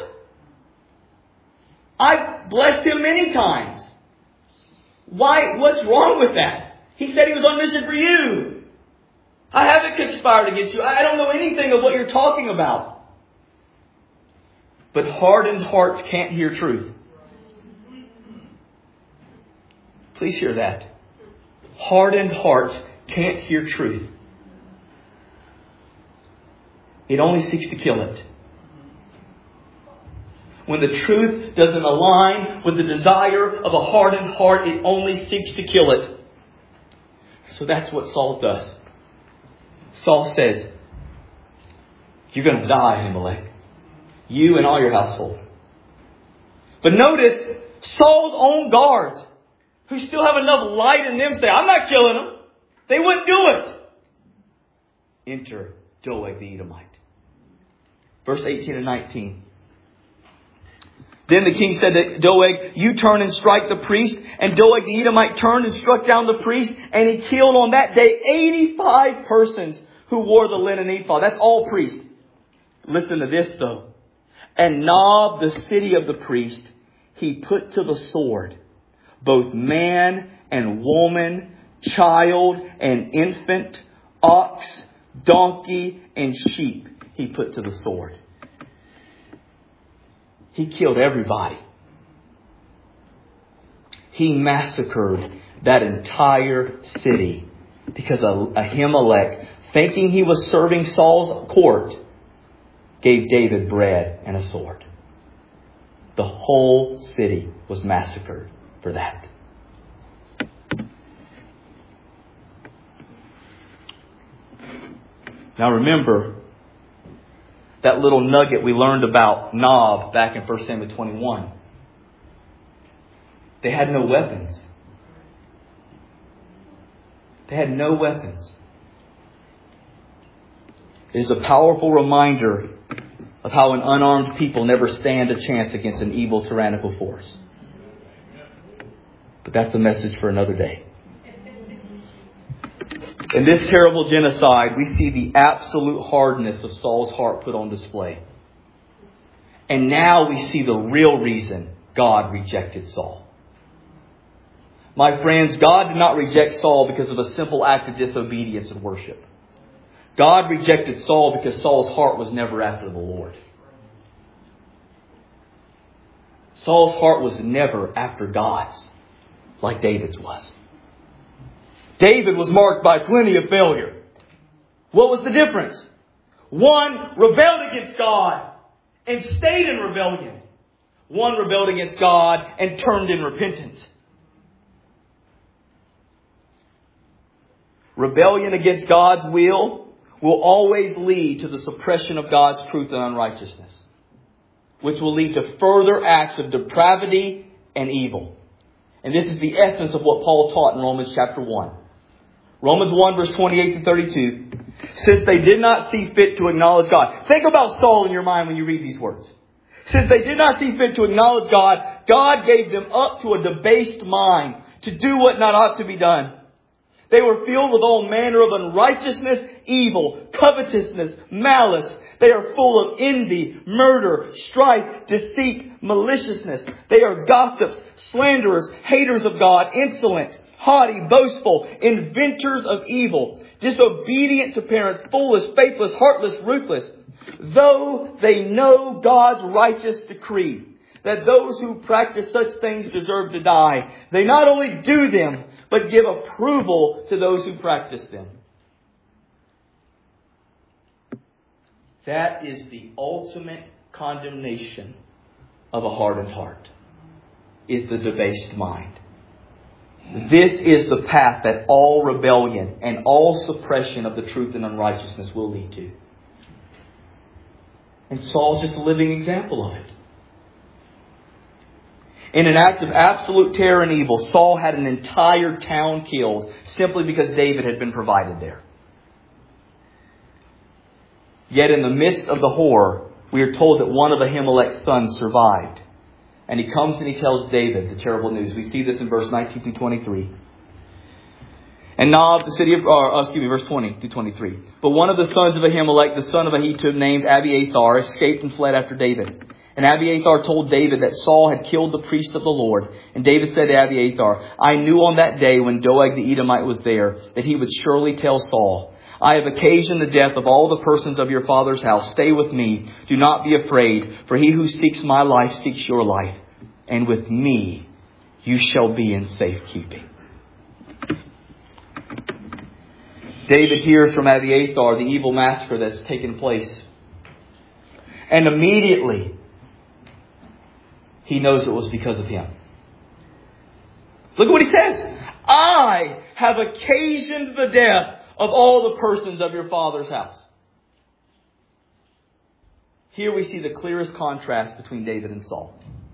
I blessed him many times. Why? What's wrong with that? He said he was on mission for you. I haven't conspired against you. I don't know anything of what you're talking about. But hardened hearts can't hear truth. Please hear that. Hardened hearts can't hear truth. It only seeks to kill it. When the truth doesn't align with the desire of a hardened heart, it only seeks to kill it. So that's what Saul does. Saul says, You're going to die, Ahimelech. You and all your household. But notice, Saul's own guards, who still have enough light in them, say, I'm not killing them. They wouldn't do it. Enter Doeg the Edomite. Verse 18 and 19. Then the king said to Doeg, You turn and strike the priest. And Doeg the Edomite turned and struck down the priest. And he killed on that day 85 persons who wore the linen ephod. That's all priests. Listen to this though. And Nob, the city of the priest, he put to the sword, both man and woman, child and infant, ox, donkey, and sheep. He put to the sword. He killed everybody. He massacred that entire city because Ahimelech, thinking he was serving Saul's court, gave David bread and a sword. The whole city was massacred for that. Now remember that little nugget we learned about Nob back in 1 Samuel 21. They had no weapons. They had no weapons. It is a powerful reminder of how an unarmed people never stand a chance against an evil, tyrannical force. But that's a message for another day. In this terrible genocide, we see the absolute hardness of Saul's heart put on display. And now we see the real reason God rejected Saul. My friends, God did not reject Saul because of a simple act of disobedience and worship. God rejected Saul because Saul's heart was never after the Lord. Saul's heart was never after God's, like David's was. David was marked by plenty of failure. What was the difference? One rebelled against God and stayed in rebellion. One rebelled against God and turned in repentance. Rebellion against God's will always lead to the suppression of God's truth and unrighteousness, which will lead to further acts of depravity and evil. And this is the essence of what Paul taught in Romans chapter 1. Romans 1 verse 28 to 32. Since they did not see fit to acknowledge God. Think about Saul in your mind when you read these words. Since they did not see fit to acknowledge God, God gave them up to a debased mind to do what not ought to be done. They were filled with all manner of unrighteousness, evil, covetousness, malice. They are full of envy, murder, strife, deceit, maliciousness. They are gossips, slanderers, haters of God, insolent, haughty, boastful, inventors of evil, disobedient to parents, foolish, faithless, heartless, ruthless. Though they know God's righteous decree that those who practice such things deserve to die, they not only do them, but give approval to those who practice them. That is the ultimate condemnation of a hardened heart, is the debased mind. This is the path that all rebellion and all suppression of the truth and unrighteousness will lead to. And Saul's just a living example of it. In an act of absolute terror and evil, Saul had an entire town killed simply because David had been provided there. Yet in the midst of the horror, we are told that one of Ahimelech's sons survived. And he comes and he tells David the terrible news. We see this in verse 19 to 23. And Nob, the city of, verse 20 to 23. But one of the sons of Ahimelech, the son of Ahitub, named Abiathar, escaped and fled after David. And Abiathar told David that Saul had killed the priest of the Lord. And David said to Abiathar, I knew on that day when Doeg the Edomite was there that he would surely tell Saul, I have occasioned the death of all the persons of your father's house. Stay with me. Do not be afraid, for he who seeks my life seeks your life. And with me you shall be in safekeeping. David hears from Abiathar the evil massacre that's taken place. And immediately he knows it was because of him. Look at what he says. I have occasioned the death of all the persons of your father's house. Here we see the clearest contrast between David and Saul.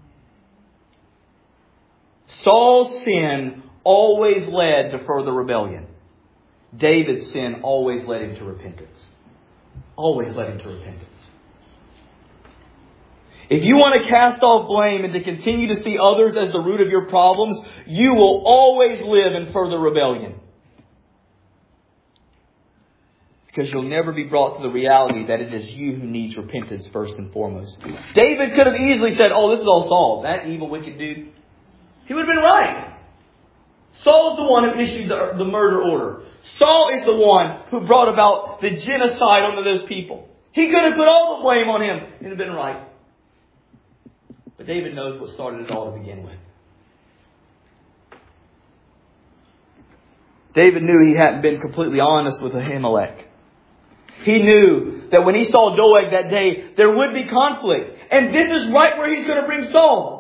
Saul's sin always led to further rebellion. David's sin always led him to repentance. Always led him to repentance. If you want to cast off blame and to continue to see others as the root of your problems, you will always live in further rebellion. Because you'll never be brought to the reality that it is you who needs repentance first and foremost. David could have easily said, oh, this is all Saul, that evil, wicked dude. He would have been right. Saul's the one who issued the murder order. Saul is the one who brought about the genocide onto those people. He could have put all the blame on him and have been right. But David knows what started it all to begin with. David knew he hadn't been completely honest with Ahimelech. He knew that when he saw Doeg that day, there would be conflict. And this is right where he's going to bring Saul.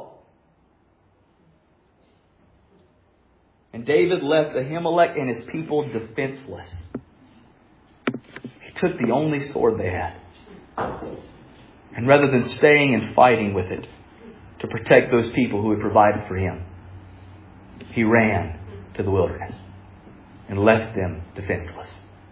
And David left Ahimelech and his people defenseless. He took the only sword they had. And rather than staying and fighting with it to protect those people who had provided for him, he ran to the wilderness and left them defenseless.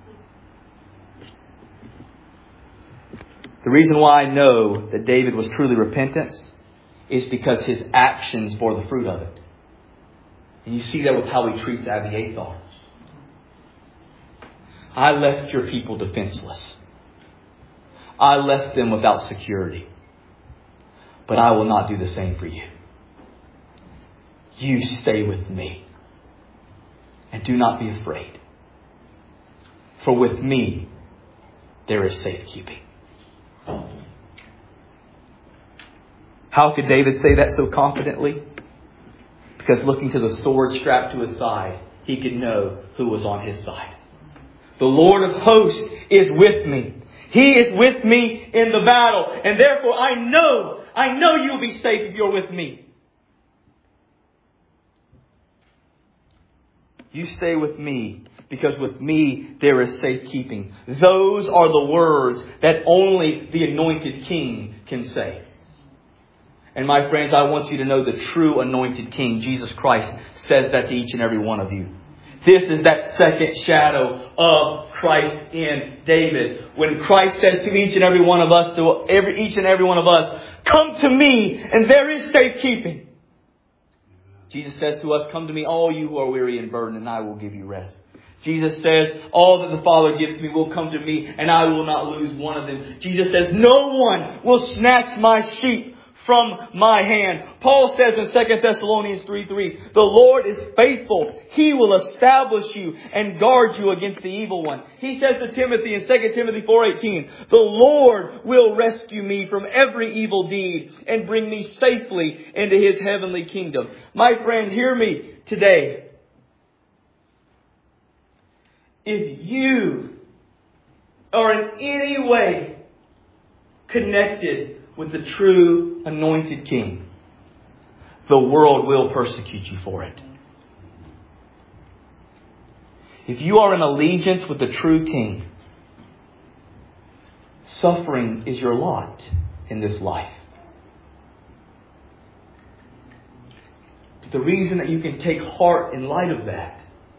The reason why I know that David was truly repentant is because his actions bore the fruit of it. And you see that with how he treats Abiathar. I left your people defenseless. I left them without security. But I will not do the same for you. You stay with me. And do not be afraid. For with me there is safekeeping. How could David say that so confidently? Because looking to the sword strapped to his side, he could know who was on his side. The Lord of hosts is with me. He is with me in the battle. And therefore I know you'll be safe if you're with me. You stay with me, because with me there is safekeeping. Those are the words that only the anointed King can say. And my friends, I want you to know the true anointed King, Jesus Christ, says that to each and every one of you. This is that second shadow of Christ in David. When Christ says to each and every one of us, come to me and there is safekeeping. Jesus says to us, come to me all you who are weary and burdened, and I will give you rest. Jesus says, all that the Father gives to me will come to me, and I will not lose one of them. Jesus says, no one will snatch my sheep from my hand. Paul says in 2 Thessalonians 3:3, the Lord is faithful. He will establish you and guard you against the evil one. He says to Timothy in 2 Timothy 4:18, the Lord will rescue me from every evil deed and bring me safely into His heavenly kingdom. My friend, hear me today. If you are in any way connected with the true anointed King, the world will persecute you for it. If you are in allegiance with the true King, suffering is your lot in this life. But the reason that you can take heart in light of that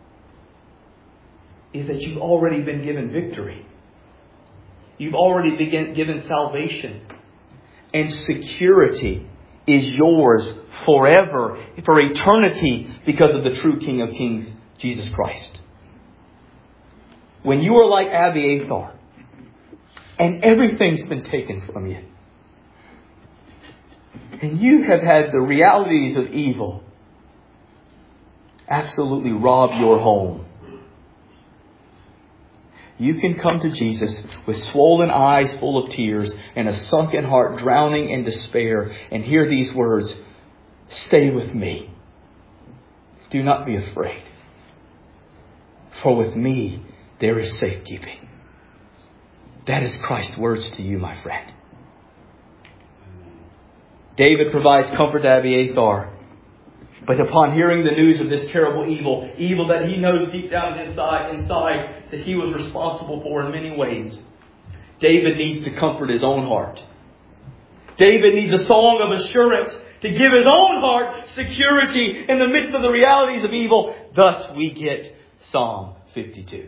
is that you've already been given victory. You've already been given salvation. And security is yours forever, for eternity, because of the true King of Kings, Jesus Christ. When you are like Abiathar, and everything's been taken from you, and you have had the realities of evil absolutely rob your home, you can come to Jesus with swollen eyes full of tears and a sunken heart drowning in despair and hear these words, stay with me. Do not be afraid. For with me there is safekeeping. That is Christ's words to you, my friend. David provides comfort to Abiathar. But upon hearing the news of this terrible evil that he knows deep down inside that he was responsible for in many ways, David needs to comfort his own heart. David needs a song of assurance to give his own heart security in the midst of the realities of evil. Thus we get Psalm 52.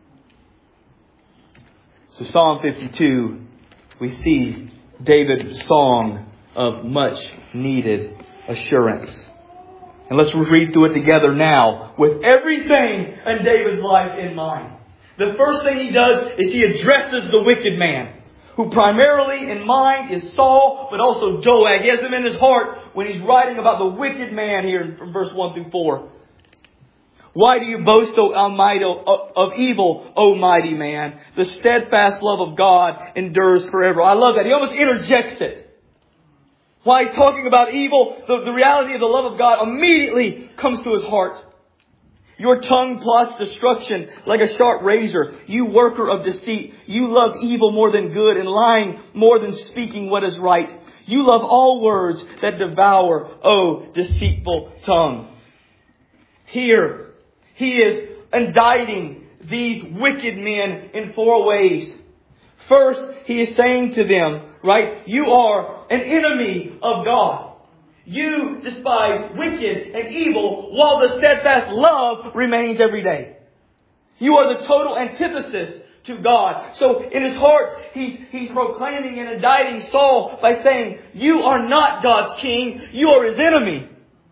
So Psalm 52, we see David's song of much needed assurance. And let's read through it together now with everything in David's life in mind. The first thing he does is he addresses the wicked man, who primarily in mind is Saul, but also Doeg. He has him in his heart when he's writing about the wicked man here from verse 1 through 4. Why do you boast, O almighty, of evil, O mighty man? The steadfast love of God endures forever. I love that. He almost interjects it. While he's talking about evil, the reality of the love of God immediately comes to his heart. Your tongue plots destruction like a sharp razor. You worker of deceit. You love evil more than good and lying more than speaking what is right. You love all words that devour, O deceitful tongue. Here, he is indicting these wicked men in 4 ways. First, he is saying to them, right, you are an enemy of God. You despise wicked and evil while the steadfast love remains every day. You are the total antithesis to God. So in his heart, he's proclaiming and indicting Saul by saying, you are not God's king, you are his enemy.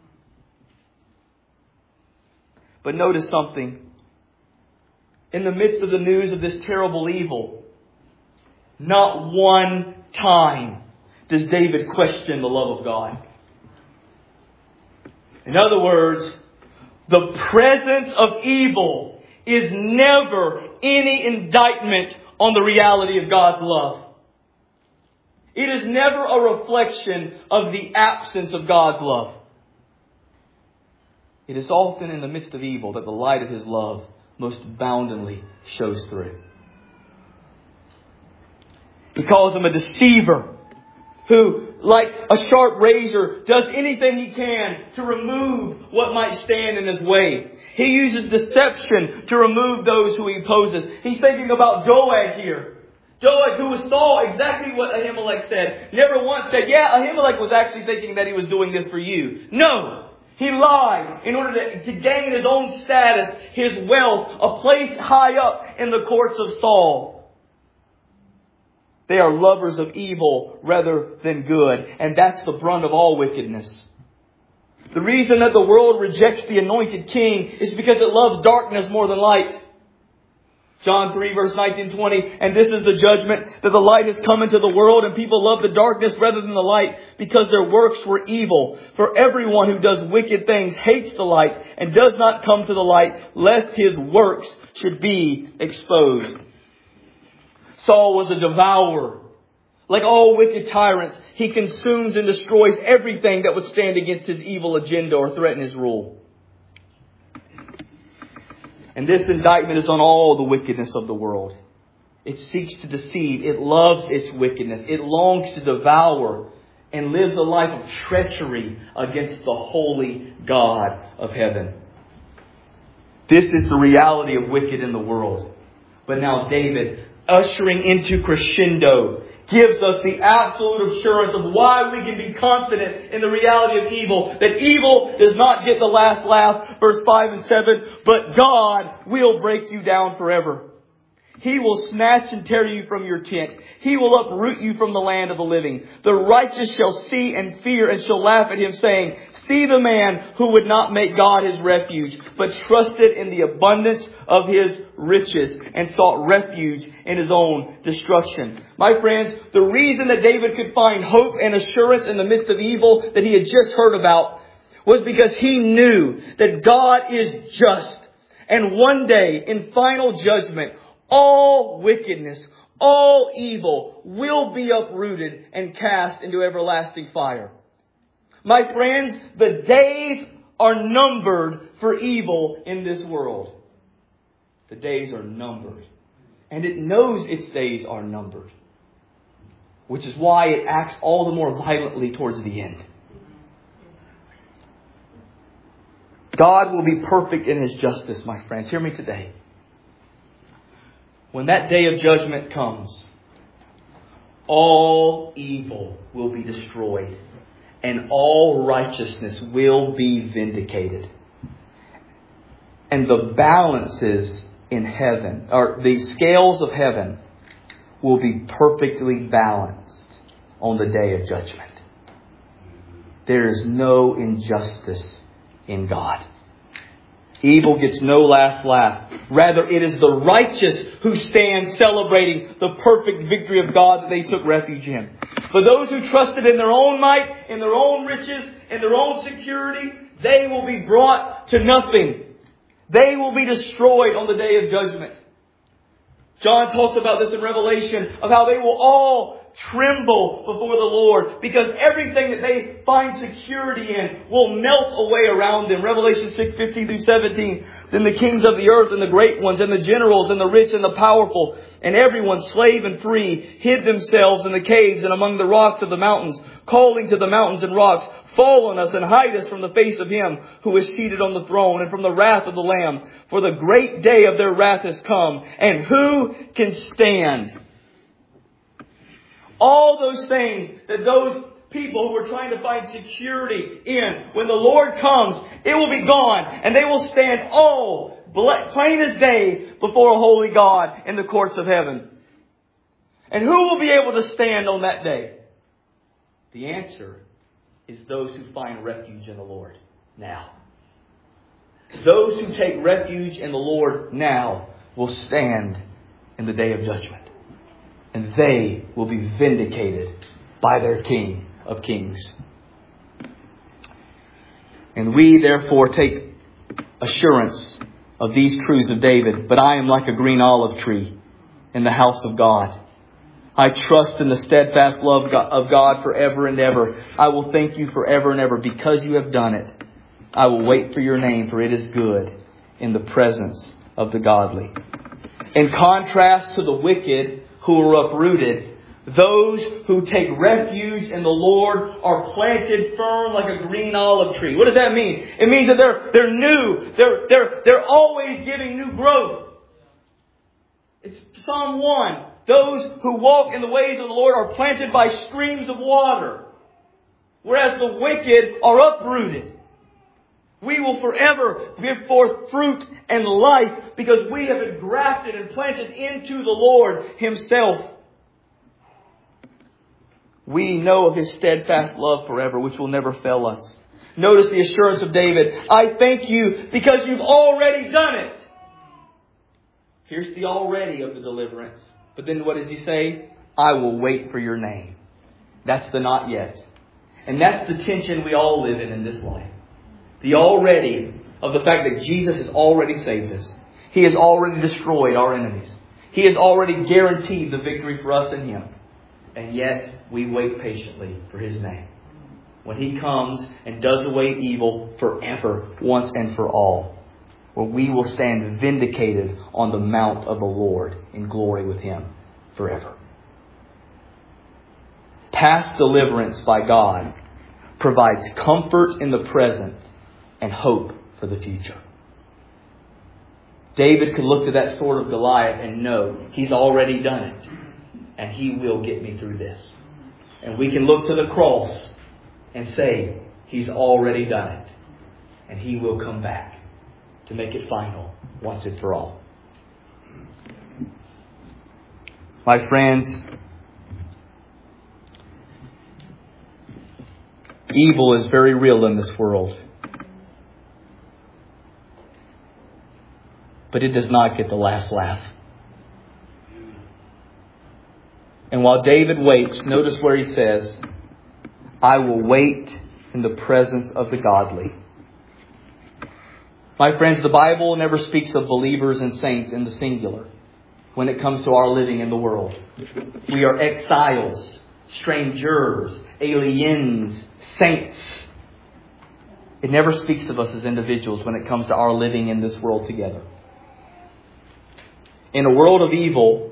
But notice something. In the midst of the news of this terrible evil, not one time does David question the love of God. In other words, the presence of evil is never any indictment on the reality of God's love. It is never a reflection of the absence of God's love. It is often in the midst of evil that the light of His love most boundingly shows through. He calls him a deceiver who, like a sharp razor, does anything he can to remove what might stand in his way. He uses deception to remove those who he opposes. He's thinking about Doeg here. Doeg, who saw exactly what Ahimelech said, never once said, yeah, Ahimelech was actually thinking that he was doing this for you. No. He lied in order to gain his own status, his wealth, a place high up in the courts of Saul. They are lovers of evil rather than good. And that's the brunt of all wickedness. The reason that the world rejects the anointed king is because it loves darkness more than light. John 3 verse 19-20. And this is the judgment, that the light has come into the world, and people love the darkness rather than the light, because their works were evil. For everyone who does wicked things hates the light and does not come to the light, lest his works should be exposed. Saul was a devourer. Like all wicked tyrants, he consumes and destroys everything that would stand against his evil agenda or threaten his rule. And this indictment is on all the wickedness of the world. It seeks to deceive. It loves its wickedness. It longs to devour and lives a life of treachery against the holy God of heaven. This is the reality of wicked in the world. But now David, ushering into crescendo, gives us the absolute assurance of why we can be confident in the reality of evil. That evil does not get the last laugh, verse 5 and 7, but God will break you down forever. He will snatch and tear you from your tent. He will uproot you from the land of the living. The righteous shall see and fear and shall laugh at him, saying, see the man who would not make God his refuge, but trusted in the abundance of his riches and sought refuge in his own destruction. My friends, the reason that David could find hope and assurance in the midst of evil that he had just heard about was because he knew that God is just. And one day, in final judgment, all wickedness, all evil will be uprooted and cast into everlasting fire. My friends, the days are numbered for evil in this world. The days are numbered. And it knows its days are numbered. Which is why it acts all the more violently towards the end. God will be perfect in His justice, my friends. Hear me today. When that day of judgment comes, all evil will be destroyed and all righteousness will be vindicated. And the balances in heaven, or the scales of heaven, will be perfectly balanced on the day of judgment. There is no injustice in God. Evil gets no last laugh. Rather, it is the righteous who stand celebrating the perfect victory of God that they took refuge in. For those who trusted in their own might, in their own riches, in their own security, they will be brought to nothing. They will be destroyed on the day of judgment. John talks about this in Revelation, of how they will all tremble before the Lord, because everything that they find security in will melt away around them. Revelation 6:15-17. Then the kings of the earth and the great ones and the generals and the rich and the powerful and everyone, slave and free, hid themselves in the caves and among the rocks of the mountains, calling to the mountains and rocks, fall on us and hide us from the face of Him who is seated on the throne and from the wrath of the Lamb. For the great day of their wrath has come, and who can stand? All those things that those people who were trying to find security in, when the Lord comes, it will be gone. And they will stand all plain as day before a holy God in the courts of heaven. And who will be able to stand on that day? The answer is those who find refuge in the Lord now. Those who take refuge in the Lord now will stand in the day of judgment. And they will be vindicated by their King of Kings. And we therefore take assurance of these truths of David. But I am like a green olive tree in the house of God. I trust in the steadfast love of God forever and ever. I will thank you forever and ever because you have done it. I will wait for your name, for it is good in the presence of the godly. In contrast to the wicked who are uprooted, Those who take refuge in the Lord are planted firm like a green olive tree. What does that mean? It means that they're new. They're always giving new growth. It's Psalm 1. Those who walk in the ways of the Lord are planted by streams of water, whereas the wicked are uprooted. We will forever give forth fruit and life because we have been grafted and planted into the Lord Himself. We know of His steadfast love forever, which will never fail us. Notice the assurance of David. I thank you because you've already done it. Here's the already of the deliverance. But then what does he say? I will wait for your name. That's the not yet. And that's the tension we all live in this life. The already of the fact that Jesus has already saved us. He has already destroyed our enemies. He has already guaranteed the victory for us in Him. And yet we wait patiently for His name. When He comes and does away evil forever, once and for all. Where we will stand vindicated on the mount of the Lord in glory with Him forever. Past deliverance by God provides comfort in the present and hope for the future. David could look to that sword of Goliath and know He's already done it. And He will get me through this. And we can look to the cross and say, He's already done it. And He will come back to make it final once and for all. My friends, evil is very real in this world. But it does not get the last laugh. And while David waits, notice where he says, I will wait in the presence of the godly. My friends, the Bible never speaks of believers and saints in the singular when it comes to our living in the world. We are exiles, strangers, aliens, saints. It never speaks of us as individuals when it comes to our living in this world together. In a world of evil,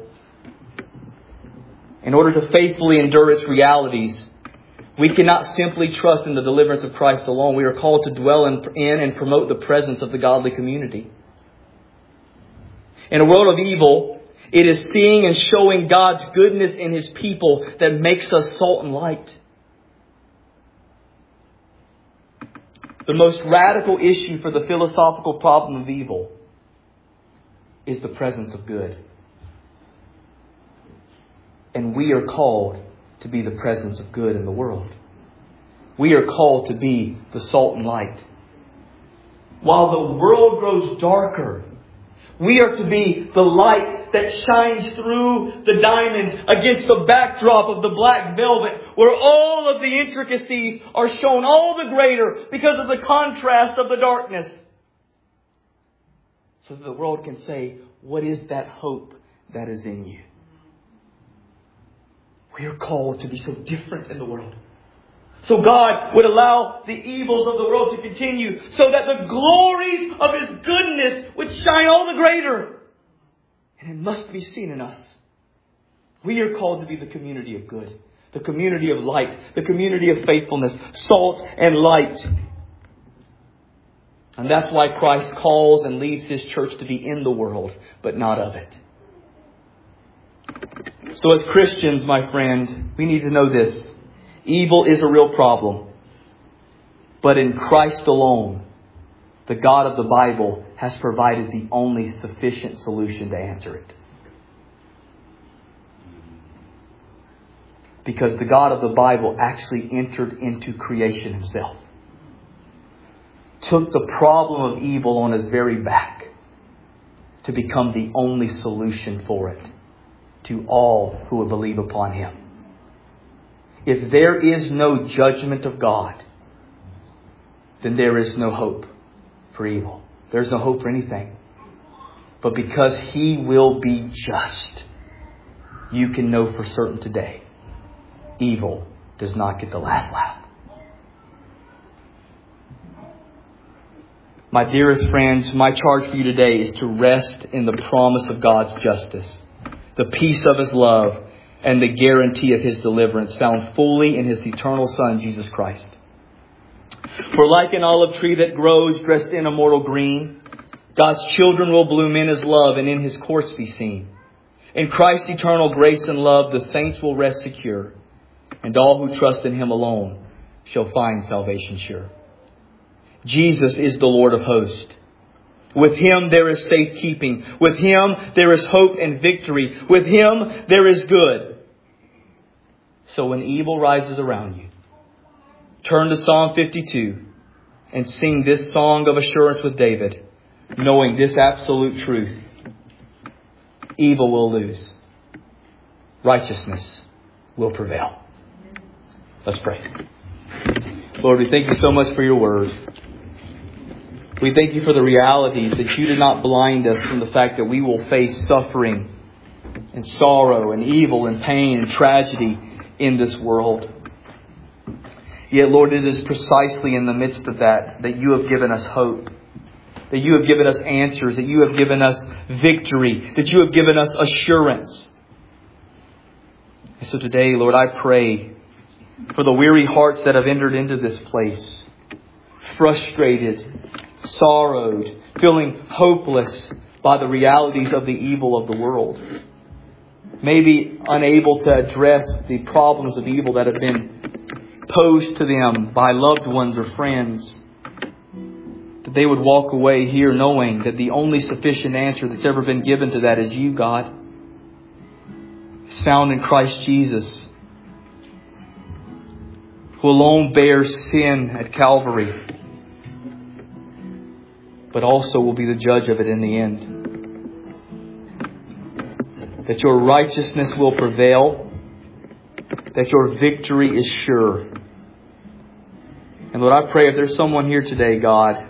in order to faithfully endure its realities, we cannot simply trust in the deliverance of Christ alone. We are called to dwell in and promote the presence of the godly community. In a world of evil, it is seeing and showing God's goodness in His people that makes us salt and light. The most radical issue for the philosophical problem of evil is the presence of good. And we are called to be the presence of good in the world. We are called to be the salt and light. While the world grows darker, we are to be the light that shines through the diamonds against the backdrop of the black velvet, where all of the intricacies are shown all the greater because of the contrast of the darkness. So that the world can say, what is that hope that is in you? We are called to be so different in the world. So God would allow the evils of the world to continue so that the glories of His goodness would shine all the greater. And it must be seen in us. We are called to be the community of good, the community of light, the community of faithfulness, salt and light. And that's why Christ calls and leads His church to be in the world, but not of it. So as Christians, my friend, we need to know this. Evil is a real problem. But in Christ alone, the God of the Bible has provided the only sufficient solution to answer it. Because the God of the Bible actually entered into creation Himself. Took the problem of evil on His very back to become the only solution for it to all who would believe upon Him. If there is no judgment of God, then there is no hope for evil. There's no hope for anything. But because He will be just, you can know for certain today, evil does not get the last laugh. My dearest friends, my charge for you today is to rest in the promise of God's justice, the peace of His love, and the guarantee of His deliverance found fully in His eternal Son, Jesus Christ. For like an olive tree that grows dressed in immortal green, God's children will bloom in His love and in His courts be seen. In Christ's eternal grace and love, the saints will rest secure, and all who trust in Him alone shall find salvation sure. Jesus is the Lord of hosts. With Him there is safekeeping. With Him there is hope and victory. With Him there is good. So when evil rises around you, turn to Psalm 52 and sing this song of assurance with David, knowing this absolute truth: evil will lose. Righteousness will prevail. Let's pray. Lord, we thank You so much for Your word. We thank You for the realities that You did not blind us from the fact that we will face suffering and sorrow and evil and pain and tragedy in this world. Yet, Lord, it is precisely in the midst of that You have given us hope, that You have given us answers, that You have given us victory, that You have given us assurance. And so today, Lord, I pray for the weary hearts that have entered into this place, frustrated, sorrowed, feeling hopeless by the realities of the evil of the world. Maybe unable to address the problems of evil that have been posed to them by loved ones or friends. That they would walk away here knowing that the only sufficient answer that's ever been given to that is You, God. It's found in Christ Jesus, who alone bears sin at Calvary, but also will be the judge of it in the end. That Your righteousness will prevail, that Your victory is sure. And Lord, I pray if there's someone here today, God,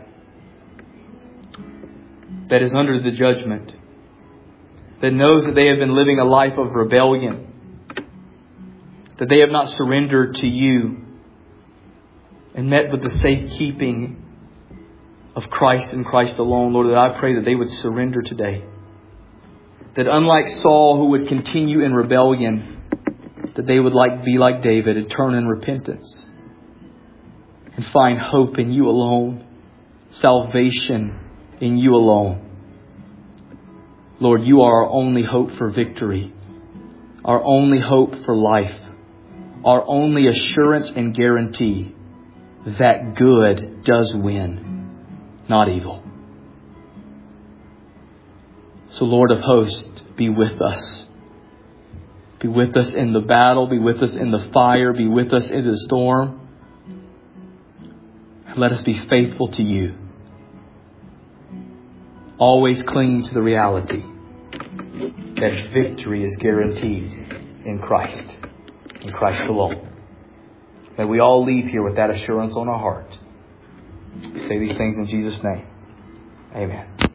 that is under the judgment, that knows that they have been living a life of rebellion, that they have not surrendered to You and met with the safekeeping of Christ and Christ alone, Lord, that I pray that they would surrender today. That unlike Saul, who would continue in rebellion, that they would be like David and turn in repentance and find hope in You alone, salvation in You alone. Lord, You are our only hope for victory, our only hope for life, our only assurance and guarantee that good does win, not evil. So, Lord of hosts, be with us. Be with us in the battle. Be with us in the fire. Be with us in the storm. And let us be faithful to You. Always cling to the reality that victory is guaranteed in Christ alone. May we all leave here with that assurance on our heart. We say these things in Jesus' name. Amen.